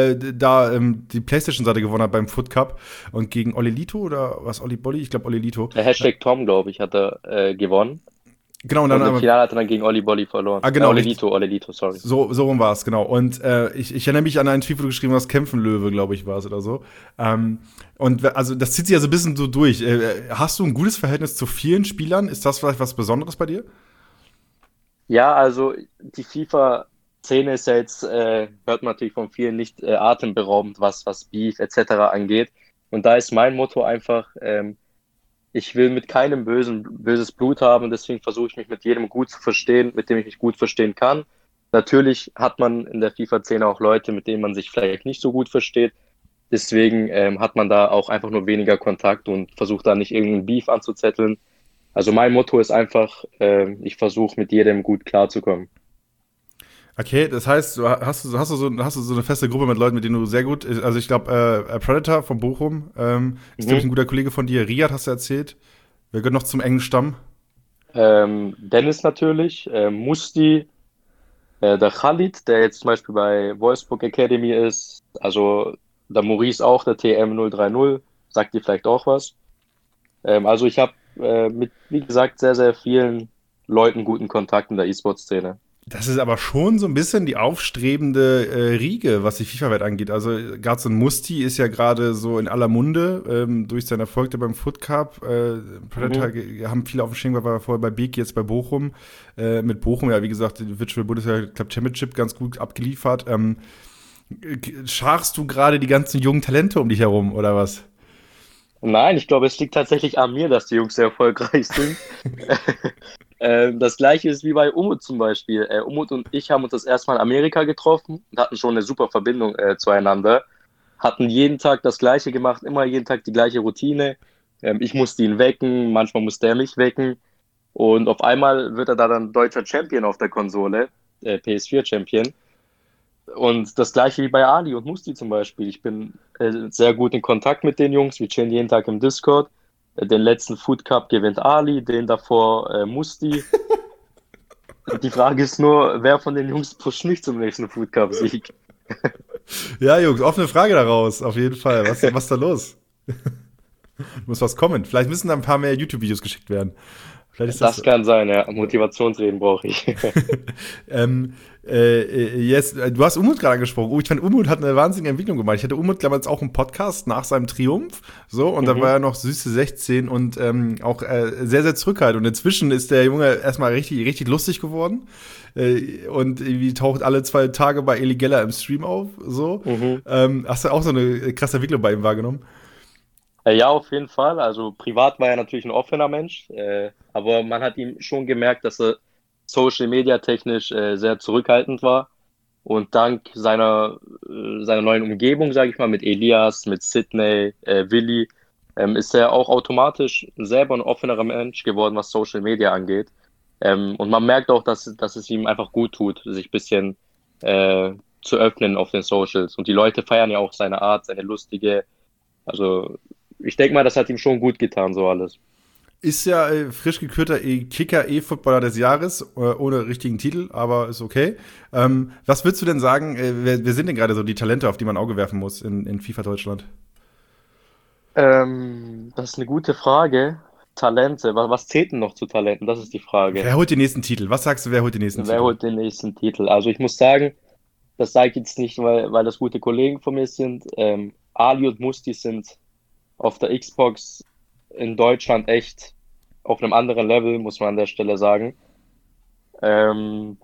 die PlayStation-Seite gewonnen hat beim Foot Cup und gegen Olelito oder was, Oli Bolli? Ich glaube Olelito. Der Hashtag Tom, glaube ich, hat er gewonnen. Genau, und Und dann im aber. Finale hat er dann gegen Oli Bolli verloren. Ah, genau, Olelito, sorry. So rum war es, genau. Und ich erinnere mich an einen Tweet, wo du geschrieben hast, Kämpfen Löwe, glaube ich, war es oder so. Also das zieht sich ja so ein bisschen so durch. Hast du ein gutes Verhältnis zu vielen Spielern? Ist das vielleicht was Besonderes bei dir? Ja, also die FIFA-Szene ist ja jetzt, hört man natürlich von vielen nicht atemberaubend, was Beef etc. angeht. Und da ist mein Motto einfach, ich will mit keinem böses Blut haben und deswegen versuche ich mich mit jedem gut zu verstehen, mit dem ich mich gut verstehen kann. Natürlich hat man in der FIFA-Szene auch Leute, mit denen man sich vielleicht nicht so gut versteht. Deswegen hat man da auch einfach nur weniger Kontakt und versucht da nicht irgendeinen Beef anzuzetteln. Also mein Motto ist einfach, ich versuche mit jedem gut klarzukommen. Okay, das heißt, hast du so eine feste Gruppe mit Leuten, mit denen du sehr gut, also ich glaube, Predator von Bochum ist, glaube ich, ein guter Kollege von dir. Riyad hast du erzählt. Wer gehört noch zum engen Stamm? Dennis natürlich, Musti, der Khalid, der jetzt zum Beispiel bei Wolfsburg Academy ist, also der Maurice auch, der TM 030, sagt dir vielleicht auch was. Also ich habe mit, wie gesagt, sehr, sehr vielen Leuten guten Kontakt in der E-Sport-Szene. Das ist aber schon so ein bisschen die aufstrebende Riege, was die FIFA-Welt angeht. Also gerade so ein Musti ist ja gerade so in aller Munde durch seinen Erfolg da beim Foot Cup. Predator haben viele auf dem Schirm, weil er vorher bei Beek, jetzt bei Bochum. Mit Bochum, ja, wie gesagt, die Virtual Bundesliga Club Championship ganz gut abgeliefert. Scharst du gerade die ganzen jungen Talente um dich herum, oder was? Nein, ich glaube, es liegt tatsächlich an mir, dass die Jungs sehr erfolgreich sind. Das gleiche ist wie bei Umut zum Beispiel. Umut und ich haben uns das erste Mal in Amerika getroffen und hatten schon eine super Verbindung zueinander. Hatten jeden Tag das Gleiche gemacht, immer jeden Tag die gleiche Routine. Ich musste ihn wecken, manchmal musste er mich wecken. Und auf einmal wird er da dann deutscher Champion auf der Konsole, PS4-Champion. Und das gleiche wie bei Ali und Musti zum Beispiel. Ich bin sehr gut in Kontakt mit den Jungs. Wir chillen jeden Tag im Discord. Den letzten Food Cup gewinnt Ali, den davor Musti. Die Frage ist nur, wer von den Jungs pusht mich zum nächsten Food Cup-Sieg? Ja, Jungs, offene Frage daraus, auf jeden Fall. Was ist da los? Muss was kommen. Vielleicht müssen da ein paar mehr YouTube-Videos geschickt werden. Vielleicht ist Das kann sein, ja. Motivationsreden brauche ich. Yes, du hast Umut gerade angesprochen. Ich fand, Umut hat eine wahnsinnige Entwicklung gemacht. Ich hatte Umut damals auch einen Podcast nach seinem Triumph. So, und da war er noch süße 16 und auch sehr, sehr zurückhaltend. Und inzwischen ist der Junge erstmal richtig, richtig lustig geworden. Und irgendwie taucht alle 2 Tage bei Eli Geller im Stream auf. So. Hast du auch so eine krasse Entwicklung bei ihm wahrgenommen? Ja, auf jeden Fall. Also privat war er natürlich ein offener Mensch, aber man hat ihm schon gemerkt, dass er Social Media technisch sehr zurückhaltend war. Und dank seiner neuen Umgebung, sage ich mal, mit Elias, mit Sydney, Willi, ist er auch automatisch selber ein offenerer Mensch geworden, was Social Media angeht. Und man merkt auch, dass es ihm einfach gut tut, sich ein bisschen äh, zu öffnen auf den Socials. Und die Leute feiern ja auch seine Art, seine lustige. Also ich denke mal, das hat ihm schon gut getan, so alles. Ist ja frisch gekürter Kicker E-Footballer des Jahres, ohne richtigen Titel, aber ist okay. Was würdest du denn sagen, wer sind denn gerade so die Talente, auf die man ein Auge werfen muss in FIFA Deutschland? Das ist eine gute Frage. Talente, was zählt denn noch zu Talenten? Das ist die Frage. Wer holt den nächsten Titel? Was sagst du, wer holt den nächsten Wer Titel? holt den nächsten Titel? Also ich muss sagen, das sage ich jetzt nicht, weil das gute Kollegen von mir sind. Ali und Musti sind auf der Xbox in Deutschland echt auf einem anderen Level, muss man an der Stelle sagen. Ähm,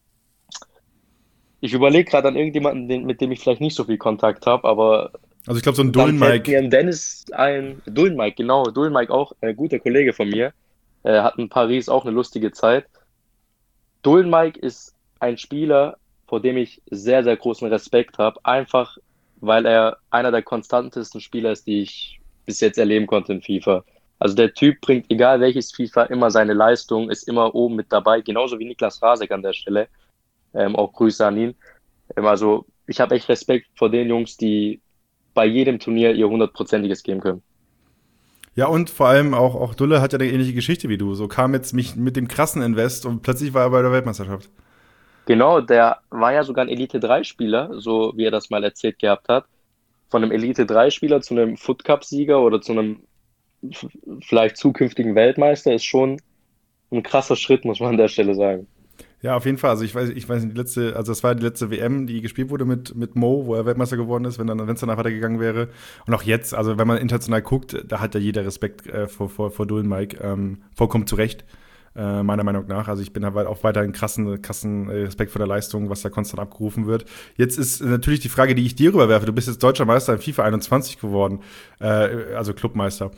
Ich überlege gerade an irgendjemanden, mit dem ich vielleicht nicht so viel Kontakt habe, aber Also ich glaube, so ein dann fällt Dullen-Mike. mir ein Dennis ein. Dullenmike, genau. Dullenmike auch, guter Kollege von mir. Hat in Paris auch eine lustige Zeit. Dullenmike ist ein Spieler, vor dem ich sehr, sehr großen Respekt habe. Einfach, weil er einer der konstantesten Spieler ist, die ich bis jetzt erleben konnte in FIFA. Also der Typ bringt, egal welches FIFA, immer seine Leistung, ist immer oben mit dabei. Genauso wie Niklas Rasek an der Stelle. Auch Grüße an ihn. Also ich habe echt Respekt vor den Jungs, die bei jedem Turnier ihr hundertprozentiges geben können. Ja, und vor allem auch Dulle hat ja eine ähnliche Geschichte wie du. So kam jetzt mich mit dem krassen Invest und plötzlich war er bei der Weltmeisterschaft. Genau, der war ja sogar ein Elite-3-Spieler, so wie er das mal erzählt gehabt hat. Von einem Elite-3-Spieler zu einem Foot Cup-Sieger oder zu einem vielleicht zukünftigen Weltmeister ist schon ein krasser Schritt, muss man an der Stelle sagen. Ja, auf jeden Fall. Also ich weiß nicht, also das war die letzte WM, die gespielt wurde mit Mo, wo er Weltmeister geworden ist, wenn es danach weitergegangen wäre. Und auch jetzt, also wenn man international guckt, da hat ja jeder Respekt vor Dullen Mike. Vollkommen zu Recht, meiner Meinung nach. Also ich bin halt auch weiterhin krassen Respekt vor der Leistung, was da konstant abgerufen wird. Jetzt ist natürlich die Frage, die ich dir rüberwerfe. Du bist jetzt deutscher Meister in FIFA 21 geworden, also Clubmeister.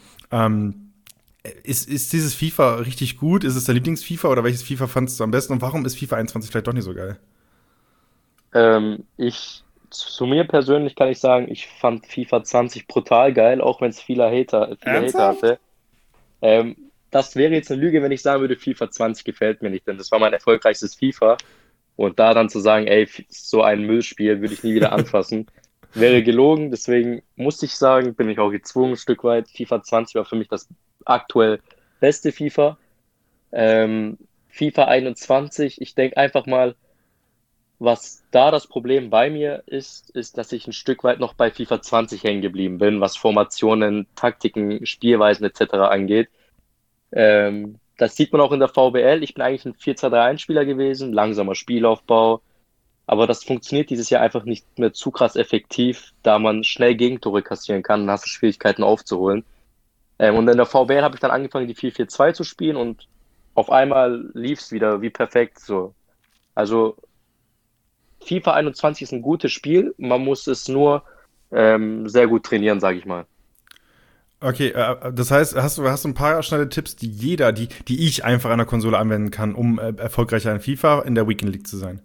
Ist dieses FIFA richtig gut? Ist es dein Lieblings-FIFA oder welches FIFA fandest du am besten? Und warum ist FIFA 21 vielleicht doch nicht so geil? Zu mir persönlich kann ich sagen, ich fand FIFA 20 brutal geil, auch wenn es viele Hater Ernsthaft? hatte. Ähm, Das wäre jetzt eine Lüge, wenn ich sagen würde, FIFA 20 gefällt mir nicht, denn das war mein erfolgreichstes FIFA. Und da dann zu sagen, ey, so ein Müllspiel würde ich nie wieder anfassen, wäre gelogen. Deswegen musste ich sagen, bin ich auch gezwungen, ein Stück weit. FIFA 20 war für mich das aktuell beste FIFA. FIFA 21, ich denke einfach mal, was da das Problem bei mir ist, dass ich ein Stück weit noch bei FIFA 20 hängen geblieben bin, was Formationen, Taktiken, Spielweisen etc. angeht. Das sieht man auch in der VBL. Ich bin eigentlich ein 4-2-3-1-Spieler gewesen, langsamer Spielaufbau. Aber das funktioniert dieses Jahr einfach nicht mehr zu krass effektiv, da man schnell Gegentore kassieren kann, dann hast du Schwierigkeiten aufzuholen. Und in der VBL habe ich dann angefangen, die 4-4-2 zu spielen und auf einmal lief es wieder wie perfekt so. Also FIFA 21 ist ein gutes Spiel, man muss es nur sehr gut trainieren, sage ich mal. Okay, das heißt, hast du ein paar schnelle Tipps, die ich einfach an der Konsole anwenden kann, um erfolgreicher in FIFA in der Weekend League zu sein?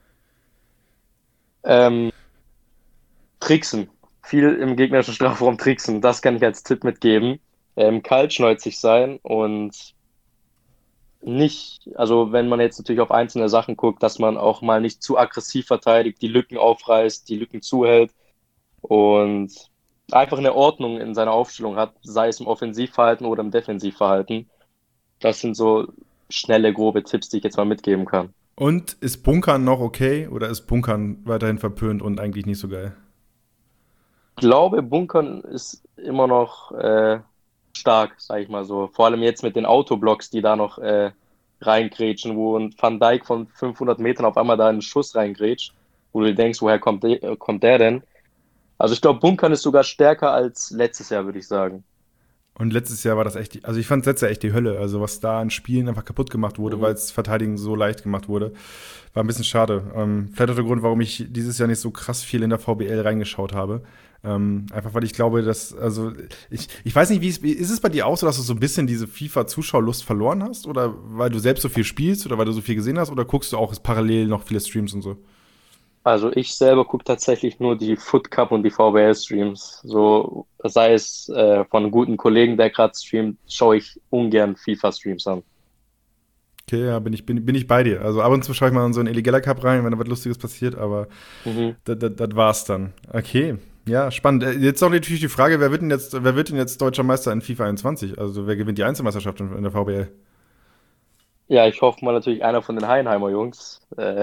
Ähm, Tricksen. Viel im gegnerischen Strafraum tricksen. Das kann ich als Tipp mitgeben. Kaltschnäuzig sein und nicht, also wenn man jetzt natürlich auf einzelne Sachen guckt, dass man auch mal nicht zu aggressiv verteidigt, die Lücken aufreißt, die Lücken zuhält und einfach eine Ordnung in seiner Aufstellung hat, sei es im Offensivverhalten oder im Defensivverhalten. Das sind so schnelle, grobe Tipps, die ich jetzt mal mitgeben kann. Und ist Bunkern noch okay oder ist Bunkern weiterhin verpönt und eigentlich nicht so geil? Ich glaube, Bunkern ist immer noch stark, sage ich mal so. Vor allem jetzt mit den Autoblocks, die da noch reingrätschen, wo ein Van Dijk von 500 Metern auf einmal da einen Schuss reingrätscht, wo du dir denkst, woher kommt der denn? Also ich glaube, Bunkern ist sogar stärker als letztes Jahr, würde ich sagen. Und letztes Jahr war das echt, also ich fand letztes Jahr echt die Hölle. Also was da an Spielen einfach kaputt gemacht wurde, weil Mhm. es Verteidigen so leicht gemacht wurde, war ein bisschen schade. Vielleicht auch der Grund, warum ich dieses Jahr nicht so krass viel in der VBL reingeschaut habe. Einfach weil ich glaube, dass, also ich weiß nicht, ist es bei dir auch so, dass du so ein bisschen diese FIFA-Zuschauerlust verloren hast? Oder weil du selbst so viel spielst oder weil du so viel gesehen hast? Oder guckst du auch parallel noch viele Streams und so? Also ich selber gucke tatsächlich nur die Foot Cup und die VBL-Streams. So, sei es von einem guten Kollegen, der gerade streamt, schaue ich ungern FIFA-Streams an. Okay, ja, bin ich bei dir. Also ab und zu schaue ich mal in so einen Illegaler Cup rein, wenn da was Lustiges passiert, aber Mhm. das war's dann. Okay, ja, spannend. Jetzt noch natürlich die Frage, wer wird denn jetzt deutscher Meister in FIFA 21? Also wer gewinnt die Einzelmeisterschaft in der VBL? Ja, ich hoffe mal natürlich einer von den Heidenheimer Jungs.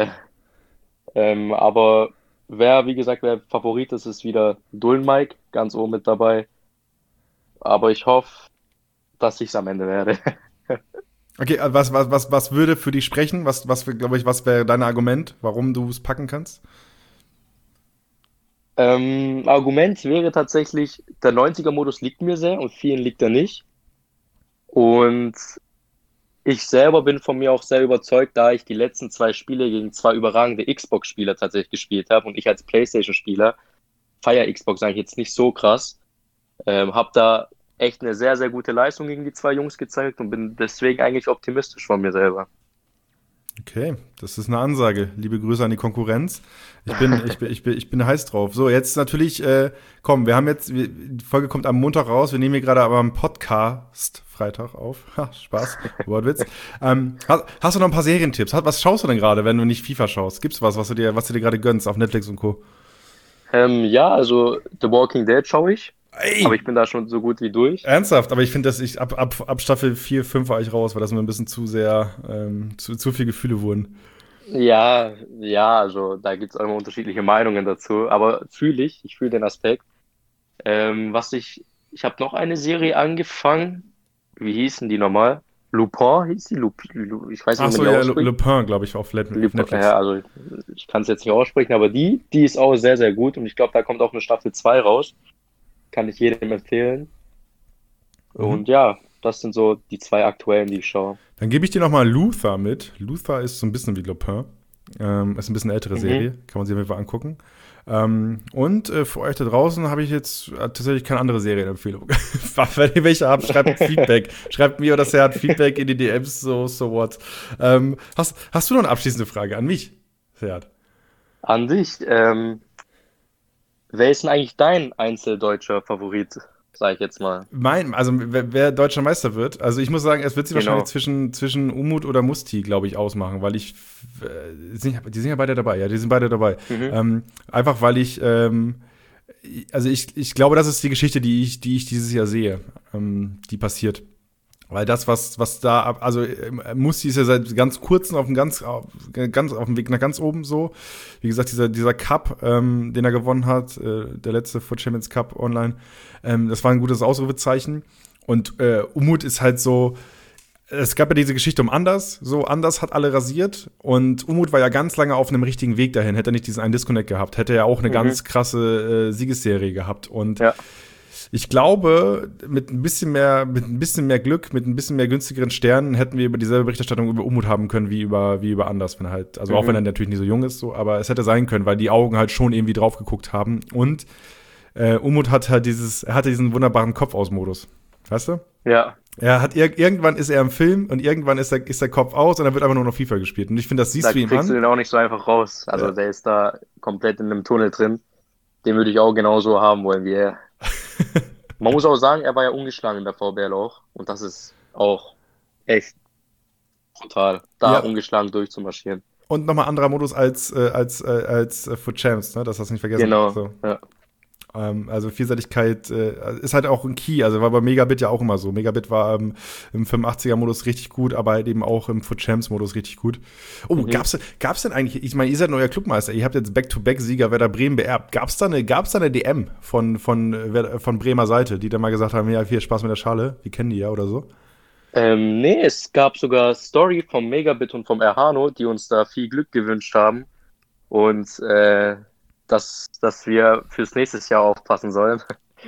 Aber wer, wie gesagt, wer Favorit ist, ist wieder Dullen Mike, ganz oben mit dabei. Aber ich hoffe, dass ich es am Ende werde. Okay, was würde für dich sprechen? Glaube ich, was wäre dein Argument, warum du es packen kannst? Argument wäre tatsächlich, der 90er-Modus liegt mir sehr und vielen liegt er nicht. Und ich selber bin von mir auch sehr überzeugt, da ich die letzten zwei Spiele gegen zwei überragende Xbox-Spieler tatsächlich gespielt habe und ich als PlayStation-Spieler feiere Xbox eigentlich jetzt nicht so krass. Habe da echt eine sehr, sehr gute Leistung gegen die zwei Jungs gezeigt und bin deswegen eigentlich optimistisch von mir selber. Okay, das ist eine Ansage. Liebe Grüße an die Konkurrenz. Ich bin heiß drauf. So, jetzt natürlich, komm, die Folge kommt am Montag raus. Wir nehmen hier gerade aber einen Podcast Freitag auf. Ha, Spaß, Wortwitz. Hast du noch ein paar Serientipps? Was schaust du denn gerade, wenn du nicht FIFA schaust? Gibt's was du dir gerade gönnst auf Netflix und Co.? Ja, also The Walking Dead schaue ich, aber Ey! ich bin da schon so gut wie durch. Ernsthaft, aber ich finde, dass ich ab Staffel 4, 5 war ich raus, weil das mir ein bisschen zu sehr, zu viel Gefühle wurden. Ja, ja, also da gibt es immer unterschiedliche Meinungen dazu, aber ich fühle den Aspekt. Ich habe noch eine Serie angefangen. Wie hießen die nochmal? Lupin hieß die? Ich weiß nicht, Ach wie man so, die ja, ausspricht. Lupin, glaube ich, auf Lupin, Netflix. ja, also ich kann es jetzt nicht aussprechen, aber die ist auch sehr, sehr gut und ich glaube, da kommt auch eine Staffel 2 raus. Kann ich jedem empfehlen. Mhm. Und ja, das sind so die zwei aktuellen, die ich schaue. Dann gebe ich dir noch mal Luther mit. Luther ist so ein bisschen wie Lupin. Ist ein bisschen eine ältere Mhm. Serie. Kann man sich auf jeden Fall angucken. Und für euch da draußen habe ich jetzt tatsächlich keine andere Serienempfehlung. Wenn ihr welche habt, schreibt Feedback. Schreibt mir oder Serhat Feedback in die DMs, so what. Hast du noch eine abschließende Frage an mich, Serhat? An sich, wer ist denn eigentlich dein einzeldeutscher Favorit, sage ich jetzt mal? Also wer deutscher Meister wird, also ich muss sagen, es wird sich wahrscheinlich Genau. zwischen Umut oder Musti, glaube ich, ausmachen, weil die sind ja beide dabei, ja, die sind beide dabei. Mhm. Einfach weil also ich glaube, das ist die Geschichte, die ich dieses Jahr sehe, die passiert. Weil das, was da, also Musti ist ja seit ganz kurzem ganz auf dem Weg nach ganz oben so. Wie gesagt, dieser Cup, den er gewonnen hat, der letzte Foot Champions Cup online, das war ein gutes Ausrufezeichen. Und Umut ist halt so, es gab ja diese Geschichte um Anders, so Anders hat alle rasiert und Umut war ja ganz lange auf einem richtigen Weg dahin, hätte er nicht diesen einen Disconnect gehabt, hätte er auch eine Mhm. ganz krasse Siegesserie gehabt. Und Ja, ich glaube, mit ein bisschen mehr Glück, mit ein bisschen mehr günstigeren Sternen hätten wir über dieselbe Berichterstattung über Umut haben können wie über Anders, wenn er halt, also auch wenn mhm. er natürlich nicht so jung ist, so, aber es hätte sein können, weil die Augen halt schon irgendwie drauf geguckt haben. Und Umut hat halt er hatte diesen wunderbaren Kopf-aus-Modus. Weißt du? Ja, Irgendwann ist er im Film und irgendwann ist der Kopf aus und dann wird einfach nur noch FIFA gespielt. Und ich finde, das siehst da du ihm kriegst du an. den auch nicht so einfach raus. Also Ja. der ist da komplett in einem Tunnel drin. Den würde ich auch genauso haben wollen wie er. Man muss auch sagen, er war ja ungeschlagen in der VBL auch. Und das ist auch echt brutal, da Ja, ungeschlagen durchzumarschieren. und nochmal anderer Modus als Foot Champs, ne? Das hast du nicht vergessen. Genau, So. ja. Also Vielseitigkeit ist halt auch ein Key. Also war bei Megabit ja auch immer so. Megabit war im 85er-Modus richtig gut, aber halt eben auch im Foot Champs-Modus richtig gut. Oh, Mhm. gab's denn eigentlich, ich meine, ihr seid neuer Clubmeister, ihr habt jetzt Back-to-Back-Sieger Werder Bremen beerbt. Gab's da eine DM von Bremer Seite, die dann mal gesagt haben, ja, viel Spaß mit der Schale, wir kennen die ja oder so? Nee, es gab sogar Story vom Megabit und vom Erhano, die uns da viel Glück gewünscht haben und dass wir fürs nächste Jahr aufpassen sollen.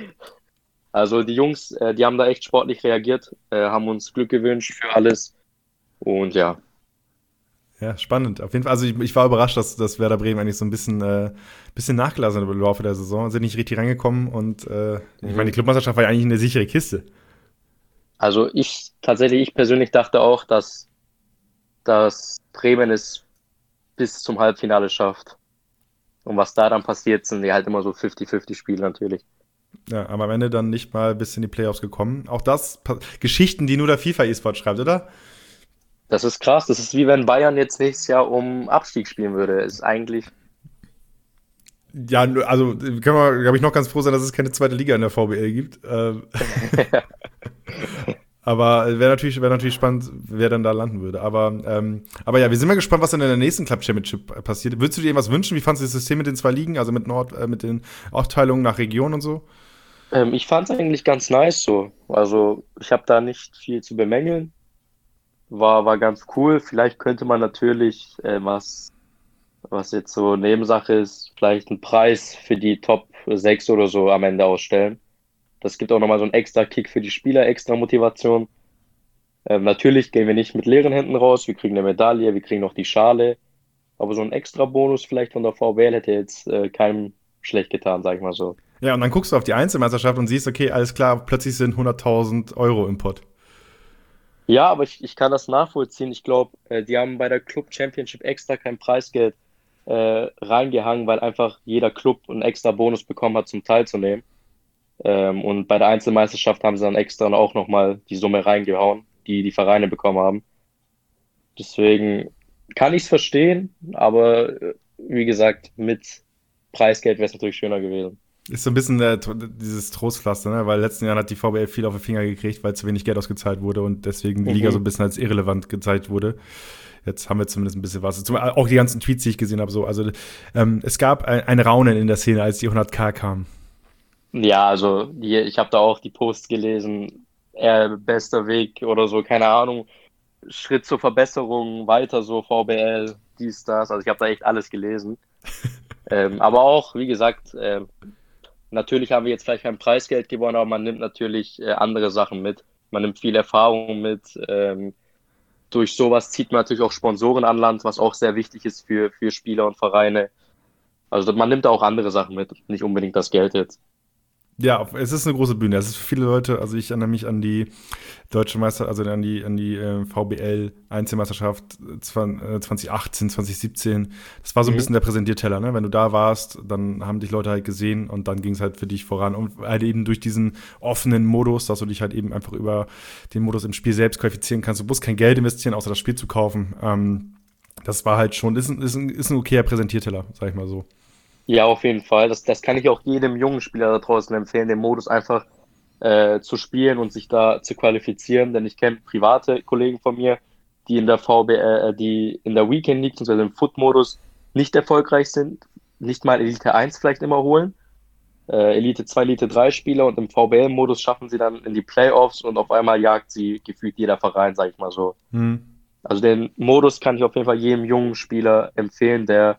Also die Jungs, die haben da echt sportlich reagiert, haben uns Glück gewünscht für alles und ja. Ja, spannend. Auf jeden Fall, also ich war überrascht, dass Werder Bremen eigentlich so ein bisschen nachgelassen hat im Laufe der Saison, sind nicht richtig reingekommen und ich meine, die Mhm. Clubmeisterschaft war ja eigentlich eine sichere Kiste. Also ich persönlich dachte auch, dass Bremen es bis zum Halbfinale schafft. Und was da dann passiert, sind ja halt immer so 50-50 Spiele natürlich. Ja, aber am Ende dann nicht mal bis in die Playoffs gekommen. Auch das, Geschichten, die nur der FIFA E-Sport schreibt, oder? Das ist krass. Das ist wie wenn Bayern jetzt nächstes Jahr um Abstieg spielen würde. Ist eigentlich, Ja, also können wir, glaube ich, noch ganz froh sein, dass es keine zweite Liga in der VBL gibt. Aber wäre natürlich spannend, wer dann da landen würde. Aber ja, wir sind mal gespannt, was dann in der nächsten Club Championship passiert. Würdest du dir irgendwas wünschen? Wie fandest du das System mit den zwei Ligen, also mit den Aufteilungen nach Region und so? ich fand es eigentlich ganz nice so. Also ich habe da nicht viel zu bemängeln. War ganz cool. Vielleicht könnte man natürlich, was jetzt so Nebensache ist, vielleicht einen Preis für die Top 6 oder so am Ende ausstellen. Das gibt auch nochmal so einen extra Kick für die Spieler, extra Motivation. Natürlich gehen wir nicht mit leeren Händen raus. Wir kriegen eine Medaille, wir kriegen noch die Schale. Aber so ein extra Bonus vielleicht von der VBL hätte jetzt keinem schlecht getan, sag ich mal so. Ja, und dann guckst du auf die Einzelmeisterschaft und siehst, okay, alles klar, plötzlich sind 100.000 Euro im Pott. Ja, aber ich kann das nachvollziehen. Ich glaube, die haben bei der Club Championship extra kein Preisgeld reingehangen, weil einfach jeder Club einen extra Bonus bekommen hat, zum Teilzunehmen. Und bei der Einzelmeisterschaft haben sie dann extra auch nochmal die Summe reingehauen, die die Vereine bekommen haben. Deswegen kann ich es verstehen, aber wie gesagt, mit Preisgeld wäre es natürlich schöner gewesen. Ist so ein bisschen dieses Trostpflaster, ne? Weil letzten Jahren hat die VBL viel auf die Finger gekriegt, weil zu wenig Geld ausgezahlt wurde und deswegen die Liga so ein bisschen als irrelevant gezeigt wurde. Jetzt haben wir zumindest ein bisschen was. Auch die ganzen Tweets, die ich gesehen habe, so. Also es gab ein Raunen in der Szene, als die 100.000 kamen. Ja, also ich habe da auch die Posts gelesen, bester Weg oder so, keine Ahnung, Schritt zur Verbesserung, weiter so, VBL, dies, das. Also ich habe da echt alles gelesen. Aber auch, wie gesagt, natürlich haben wir jetzt vielleicht kein Preisgeld gewonnen, aber man nimmt natürlich andere Sachen mit. Man nimmt viel Erfahrung mit. Durch sowas zieht man natürlich auch Sponsoren an Land, was auch sehr wichtig ist für Spieler und Vereine. Also man nimmt da auch andere Sachen mit, nicht unbedingt das Geld jetzt. Ja, es ist eine große Bühne. Es ist für viele Leute, also ich erinnere mich an die deutsche Meister, also an die VBL Einzelmeisterschaft 2018, 2017. Das war so ein bisschen der Präsentierteller, ne? Wenn du da warst, dann haben dich Leute halt gesehen und dann ging es halt für dich voran. Und halt eben durch diesen offenen Modus, dass du dich halt eben einfach über den Modus im Spiel selbst qualifizieren kannst. Du musst kein Geld investieren, außer das Spiel zu kaufen. Das war halt schon, ist ein okayer Präsentierteller, sag ich mal so. Ja, auf jeden Fall. Das kann ich auch jedem jungen Spieler da draußen empfehlen, den Modus einfach zu spielen und sich da zu qualifizieren. Denn ich kenne private Kollegen von mir, die in der die in der Weekend League, beziehungsweise im Foot-Modus nicht erfolgreich sind, nicht mal Elite 1 vielleicht immer holen. Elite 2, Elite 3 Spieler und im VBL-Modus schaffen sie dann in die Playoffs und auf einmal jagt sie gefühlt jeder Verein, sag ich mal so. Also den Modus kann ich auf jeden Fall jedem jungen Spieler empfehlen, der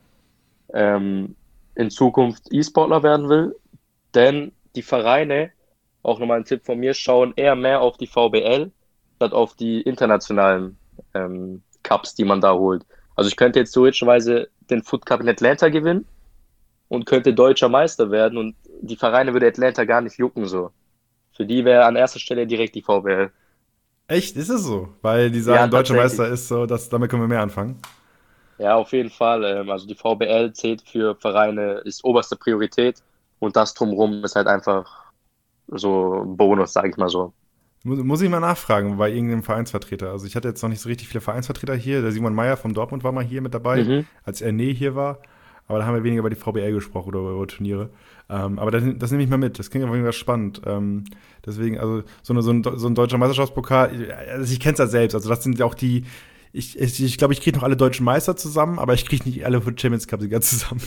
in Zukunft E-Sportler werden will, denn die Vereine, auch nochmal ein Tipp von mir, schauen eher mehr auf die VBL, statt auf die internationalen Cups, die man da holt. Also ich könnte jetzt theoretischerweise den Foot Cup in Atlanta gewinnen und könnte deutscher Meister werden und die Vereine würde Atlanta gar nicht jucken so. Für die wäre an erster Stelle direkt die VBL. Echt? Ist es so? Weil die sagen, Ja, deutscher tatsächlich. Meister ist so, damit können wir mehr anfangen. Ja, auf jeden Fall. Also die VBL zählt für Vereine, ist oberste Priorität und das drumherum ist halt einfach so ein Bonus, sage ich mal so. Muss ich mal nachfragen bei irgendeinem Vereinsvertreter. Also ich hatte jetzt noch nicht so richtig viele Vereinsvertreter hier. Der Simon Meyer vom Dortmund war mal hier mit dabei, Mhm. als Erne hier war. Aber da haben wir weniger über die VBL gesprochen oder über Turniere. Aber das nehme ich mal mit. Das klingt auf jeden Fall spannend. Deswegen, also so ein deutscher Meisterschaftspokal, also ich kenne es ja selbst. Also das sind ja auch die, ich glaube, ich kriege noch alle deutschen Meister zusammen, aber ich kriege nicht alle für Champions Cup-Sieger zusammen.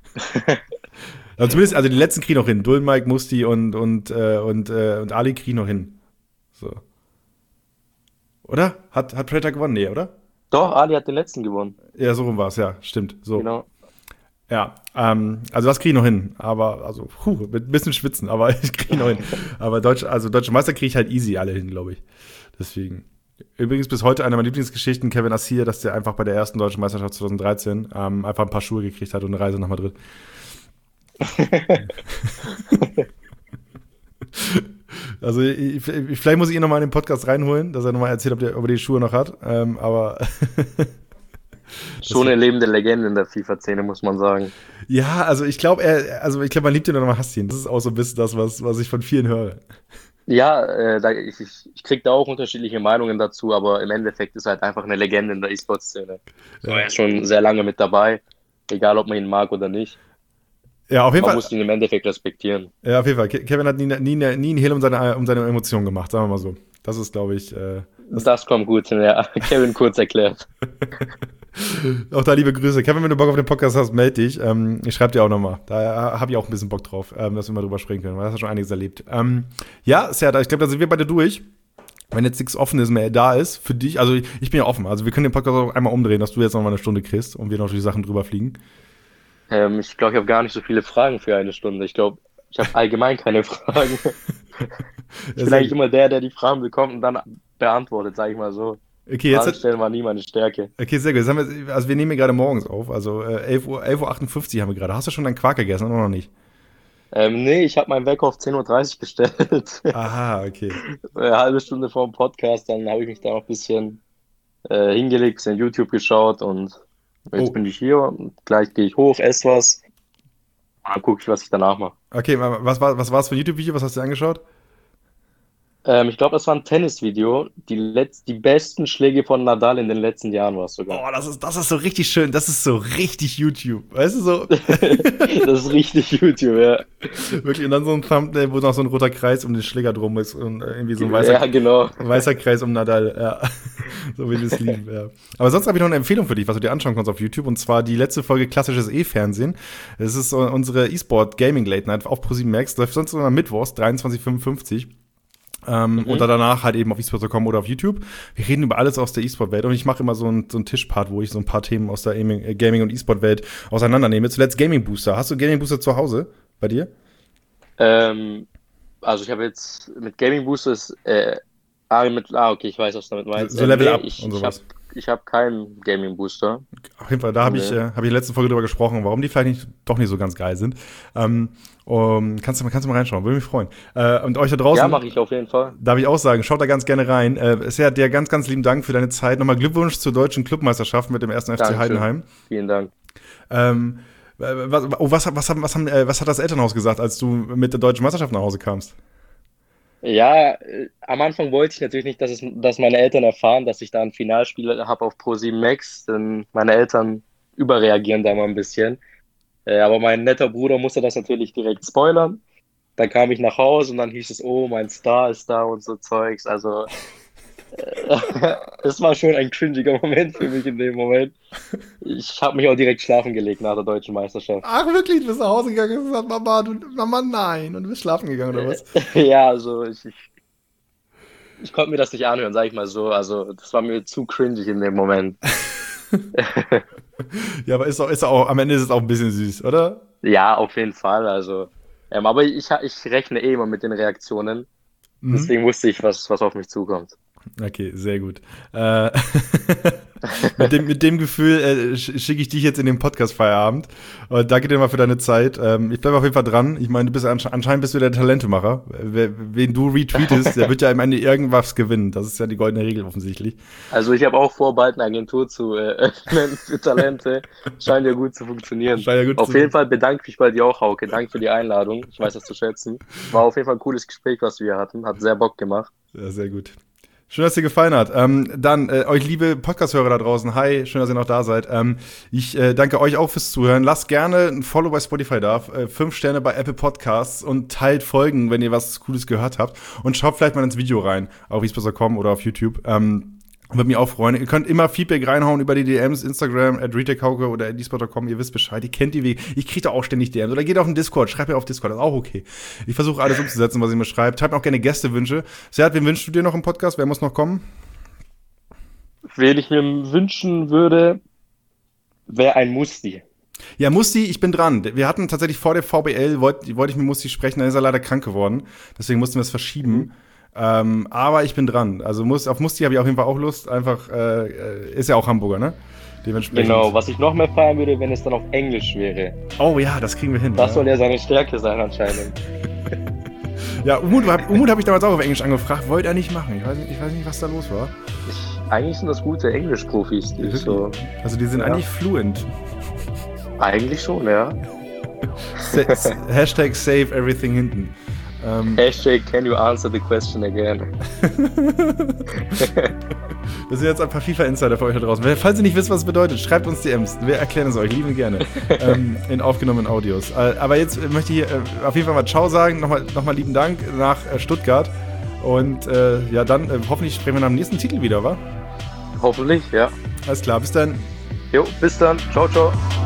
Also zumindest, also die letzten kriegen noch hin. Dulmike, Musti und Ali kriegen noch hin. So. Oder? Hat Predator gewonnen? Nee, oder? Doch, Ali hat den letzten gewonnen. Ja, so rum war es, ja, stimmt. So. Genau. Ja, also das kriege ich noch hin. Aber, also, mit ein bisschen schwitzen, aber ich kriege noch hin. Aber deutsche Meister kriege ich halt easy alle hin, glaube ich. Deswegen. Übrigens bis heute eine meiner Lieblingsgeschichten, Kevin Assir, dass der einfach bei der ersten deutschen Meisterschaft 2013 einfach ein paar Schuhe gekriegt hat und eine Reise nach Madrid. Also vielleicht muss ich ihn nochmal in den Podcast reinholen, dass er nochmal erzählt, ob er die Schuhe noch hat. Aber Schon eine lebende Legende in der FIFA-Szene, muss man sagen. Ja, also ich glaube, man liebt ihn oder man hasst ihn. Das ist auch so ein bisschen das, was ich von vielen höre. Ja, ich krieg da auch unterschiedliche Meinungen dazu, aber im Endeffekt ist er halt einfach eine Legende in der E-Sport-Szene. So, er ist schon sehr lange mit dabei, egal ob man ihn mag oder nicht. Ja, auf jeden Man Fall. muss ihn im Endeffekt respektieren. Ja, auf jeden Fall. Kevin hat nie einen Hehl um seine Emotionen gemacht, sagen wir mal so. Das ist, glaube ich, Das kommt gut hin, ja. Kevin kurz erklärt. auch da liebe Grüße. Kevin, wenn du Bock auf den Podcast hast, melde dich. Ich schreibe dir auch nochmal. Da habe ich auch ein bisschen Bock drauf, dass wir mal drüber sprechen können, weil das hat schon einiges erlebt. Ja, Serdar, ich glaube, da sind wir beide durch. Wenn jetzt nichts Offenes mehr da ist für dich, also ich bin ja offen, also wir können den Podcast auch einmal umdrehen, dass du jetzt nochmal eine Stunde kriegst und wir noch die Sachen drüber fliegen. Ich glaube, ich habe gar nicht so viele Fragen für eine Stunde. Ich glaube, ich habe allgemein keine Fragen. Ich bin eigentlich immer der die Fragen bekommt und dann beantwortet, sage ich mal so. Okay, Fragen stellen war nie meine Stärke. Okay, sehr gut. Jetzt wir nehmen hier gerade morgens auf, also 11:58 Uhr haben wir gerade. Hast du schon deinen Quark gegessen oder noch nicht? Nee, ich habe meinen Wecker auf 10:30 Uhr gestellt. Aha, okay. Eine halbe Stunde vor dem Podcast, dann habe ich mich da noch ein bisschen hingelegt, ein bisschen YouTube geschaut und jetzt bin ich hier und gleich gehe ich hoch, esse was und dann gucke ich, was ich danach mache. Okay, was war es für ein YouTube-Video? Was hast du dir angeschaut? Ich glaube, das war ein Tennisvideo. Die besten Schläge von Nadal in den letzten Jahren war es sogar. Oh, das ist so richtig schön. Das ist so richtig YouTube. Weißt du so? Das ist richtig YouTube, ja. Wirklich, und dann so ein Thumbnail, wo noch so ein roter Kreis um den Schläger drum ist und irgendwie so ein Ja, genau. weißer Kreis um Nadal. Ja. So wie wir es lieben, ja. Aber sonst habe ich noch eine Empfehlung für dich, was du dir anschauen kannst auf YouTube. Und zwar die letzte Folge Klassisches E-Fernsehen. Das ist unsere E-Sport Gaming Late Night auf ProSieben Max. Läuft sonst immer mittwochs, 23:55 Uhr. Und danach halt eben auf eSport.com oder auf YouTube. Wir reden über alles aus der E-Sport-Welt und ich mache immer so einen Tischpart, wo ich so ein paar Themen aus der Gaming- und E-Sport-Welt auseinandernehme. Zuletzt Gaming Booster. Hast du Gaming Booster zu Hause bei dir? Also ich habe jetzt mit Gaming Booster okay, ich weiß, was du damit meinst. So Level Nee, Up und sowas. Ich habe keinen Gaming Booster. Auf jeden Fall, da habe ich in der letzten Folge drüber gesprochen, warum die vielleicht doch nicht so ganz geil sind. Kannst du mal reinschauen, würde mich freuen. Und euch da draußen. Ja, mache ich auf jeden Fall. Darf ich auch sagen, schaut da ganz gerne rein. Sehr, dir ganz, ganz lieben Dank für deine Zeit. Nochmal Glückwunsch zur deutschen Clubmeisterschaft mit dem 1. FC Heidenheim. Vielen Dank. Was hat das Elternhaus gesagt, als du mit der deutschen Meisterschaft nach Hause kamst? Ja, am Anfang wollte ich natürlich nicht, dass meine Eltern erfahren, dass ich da ein Finalspiel habe auf ProSieben Max, denn meine Eltern überreagieren da mal ein bisschen. Aber mein netter Bruder musste das natürlich direkt spoilern. Dann kam ich nach Hause und dann hieß es, oh, mein Star ist da und so Zeugs. Also, das war schon ein cringiger Moment für mich in dem Moment. Ich habe mich auch direkt schlafen gelegt nach der deutschen Meisterschaft. Ach wirklich, du bist nach Hause gegangen und gesagt, Mama, nein. Und du bist schlafen gegangen, oder was? Ja, also ich konnte mir das nicht anhören, sag ich mal so. Also das war mir zu cringig in dem Moment. Ja, aber am Ende ist es auch ein bisschen süß, oder? Ja, auf jeden Fall. Also, aber ich rechne immer mit den Reaktionen. Deswegen wusste ich, was auf mich zukommt. Okay, sehr gut. Mit dem Gefühl schicke ich dich jetzt in den Podcast-Feierabend. Danke dir mal für deine Zeit. Ich bleibe auf jeden Fall dran. Ich meine, anscheinend bist du der Talentemacher. Wen du retweetest, der wird ja am Ende irgendwas gewinnen. Das ist ja die goldene Regel offensichtlich. Also ich habe auch vor, bald eine Agentur zu öffnen für Talente. Scheint ja gut zu funktionieren. Auf jeden Fall bedanke ich mich bei dir auch, Hauke. Danke für die Einladung. Ich weiß das zu schätzen. War auf jeden Fall ein cooles Gespräch, was wir hatten. Hat sehr Bock gemacht. Ja, sehr gut. Schön, dass dir gefallen hat. Dann euch liebe Podcast-Hörer da draußen, hi, schön, dass ihr noch da seid. Ich danke euch auch fürs Zuhören. Lasst gerne ein Follow bei Spotify da, 5 Sterne bei Apple Podcasts und teilt Folgen, wenn ihr was Cooles gehört habt. Und schaut vielleicht mal ins Video rein, auf eSports.com oder auf YouTube. Würde mich auch freuen. Ihr könnt immer Feedback reinhauen über die DMs, Instagram, @retechhauke oder @esport.com. Ihr wisst Bescheid, ihr kennt die Wege. Ich kriege da auch ständig DMs. Oder geht auf den Discord, schreibt mir auf Discord, das ist auch okay. Ich versuche alles umzusetzen, was ihr mir schreibt. Schreibt mir auch gerne Gästewünsche. Serhat, wen wünschst du dir noch im Podcast? Wer muss noch kommen? Wen ich mir wünschen würde, wäre ein Musti. Ja, Musti, ich bin dran. Wir hatten tatsächlich vor der VBL, wollte ich mit Musti sprechen, dann ist er leider krank geworden. Deswegen mussten wir es verschieben. Aber ich bin dran. Also auf Musti habe ich auf jeden Fall auch Lust. Einfach, ist ja auch Hamburger, ne? Dementsprechend. Genau, was ich noch mehr feiern würde, wenn es dann auf Englisch wäre. Oh ja, das kriegen wir hin. Das soll ja seine Stärke sein anscheinend. Ja, Umut habe ich damals auch auf Englisch angefragt, wollte er nicht machen. Ich weiß nicht, was da los war. Eigentlich sind das gute Englisch-Profis. So. Also die sind eigentlich fluent. Eigentlich schon, ja. Hashtag save everything hinten. Hashtag can you answer the question again? Das sind jetzt ein paar FIFA-Insider für euch da draußen. Falls ihr nicht wisst, was es bedeutet, schreibt uns DMs. Wir erklären es euch, lieben gerne. In aufgenommenen Audios. Aber jetzt möchte ich auf jeden Fall mal Ciao sagen. Nochmal lieben Dank nach Stuttgart. Und ja, dann hoffentlich sprechen wir nach dem nächsten Titel wieder, wa? Hoffentlich, ja. Alles klar, bis dann. Jo, bis dann. Ciao, ciao.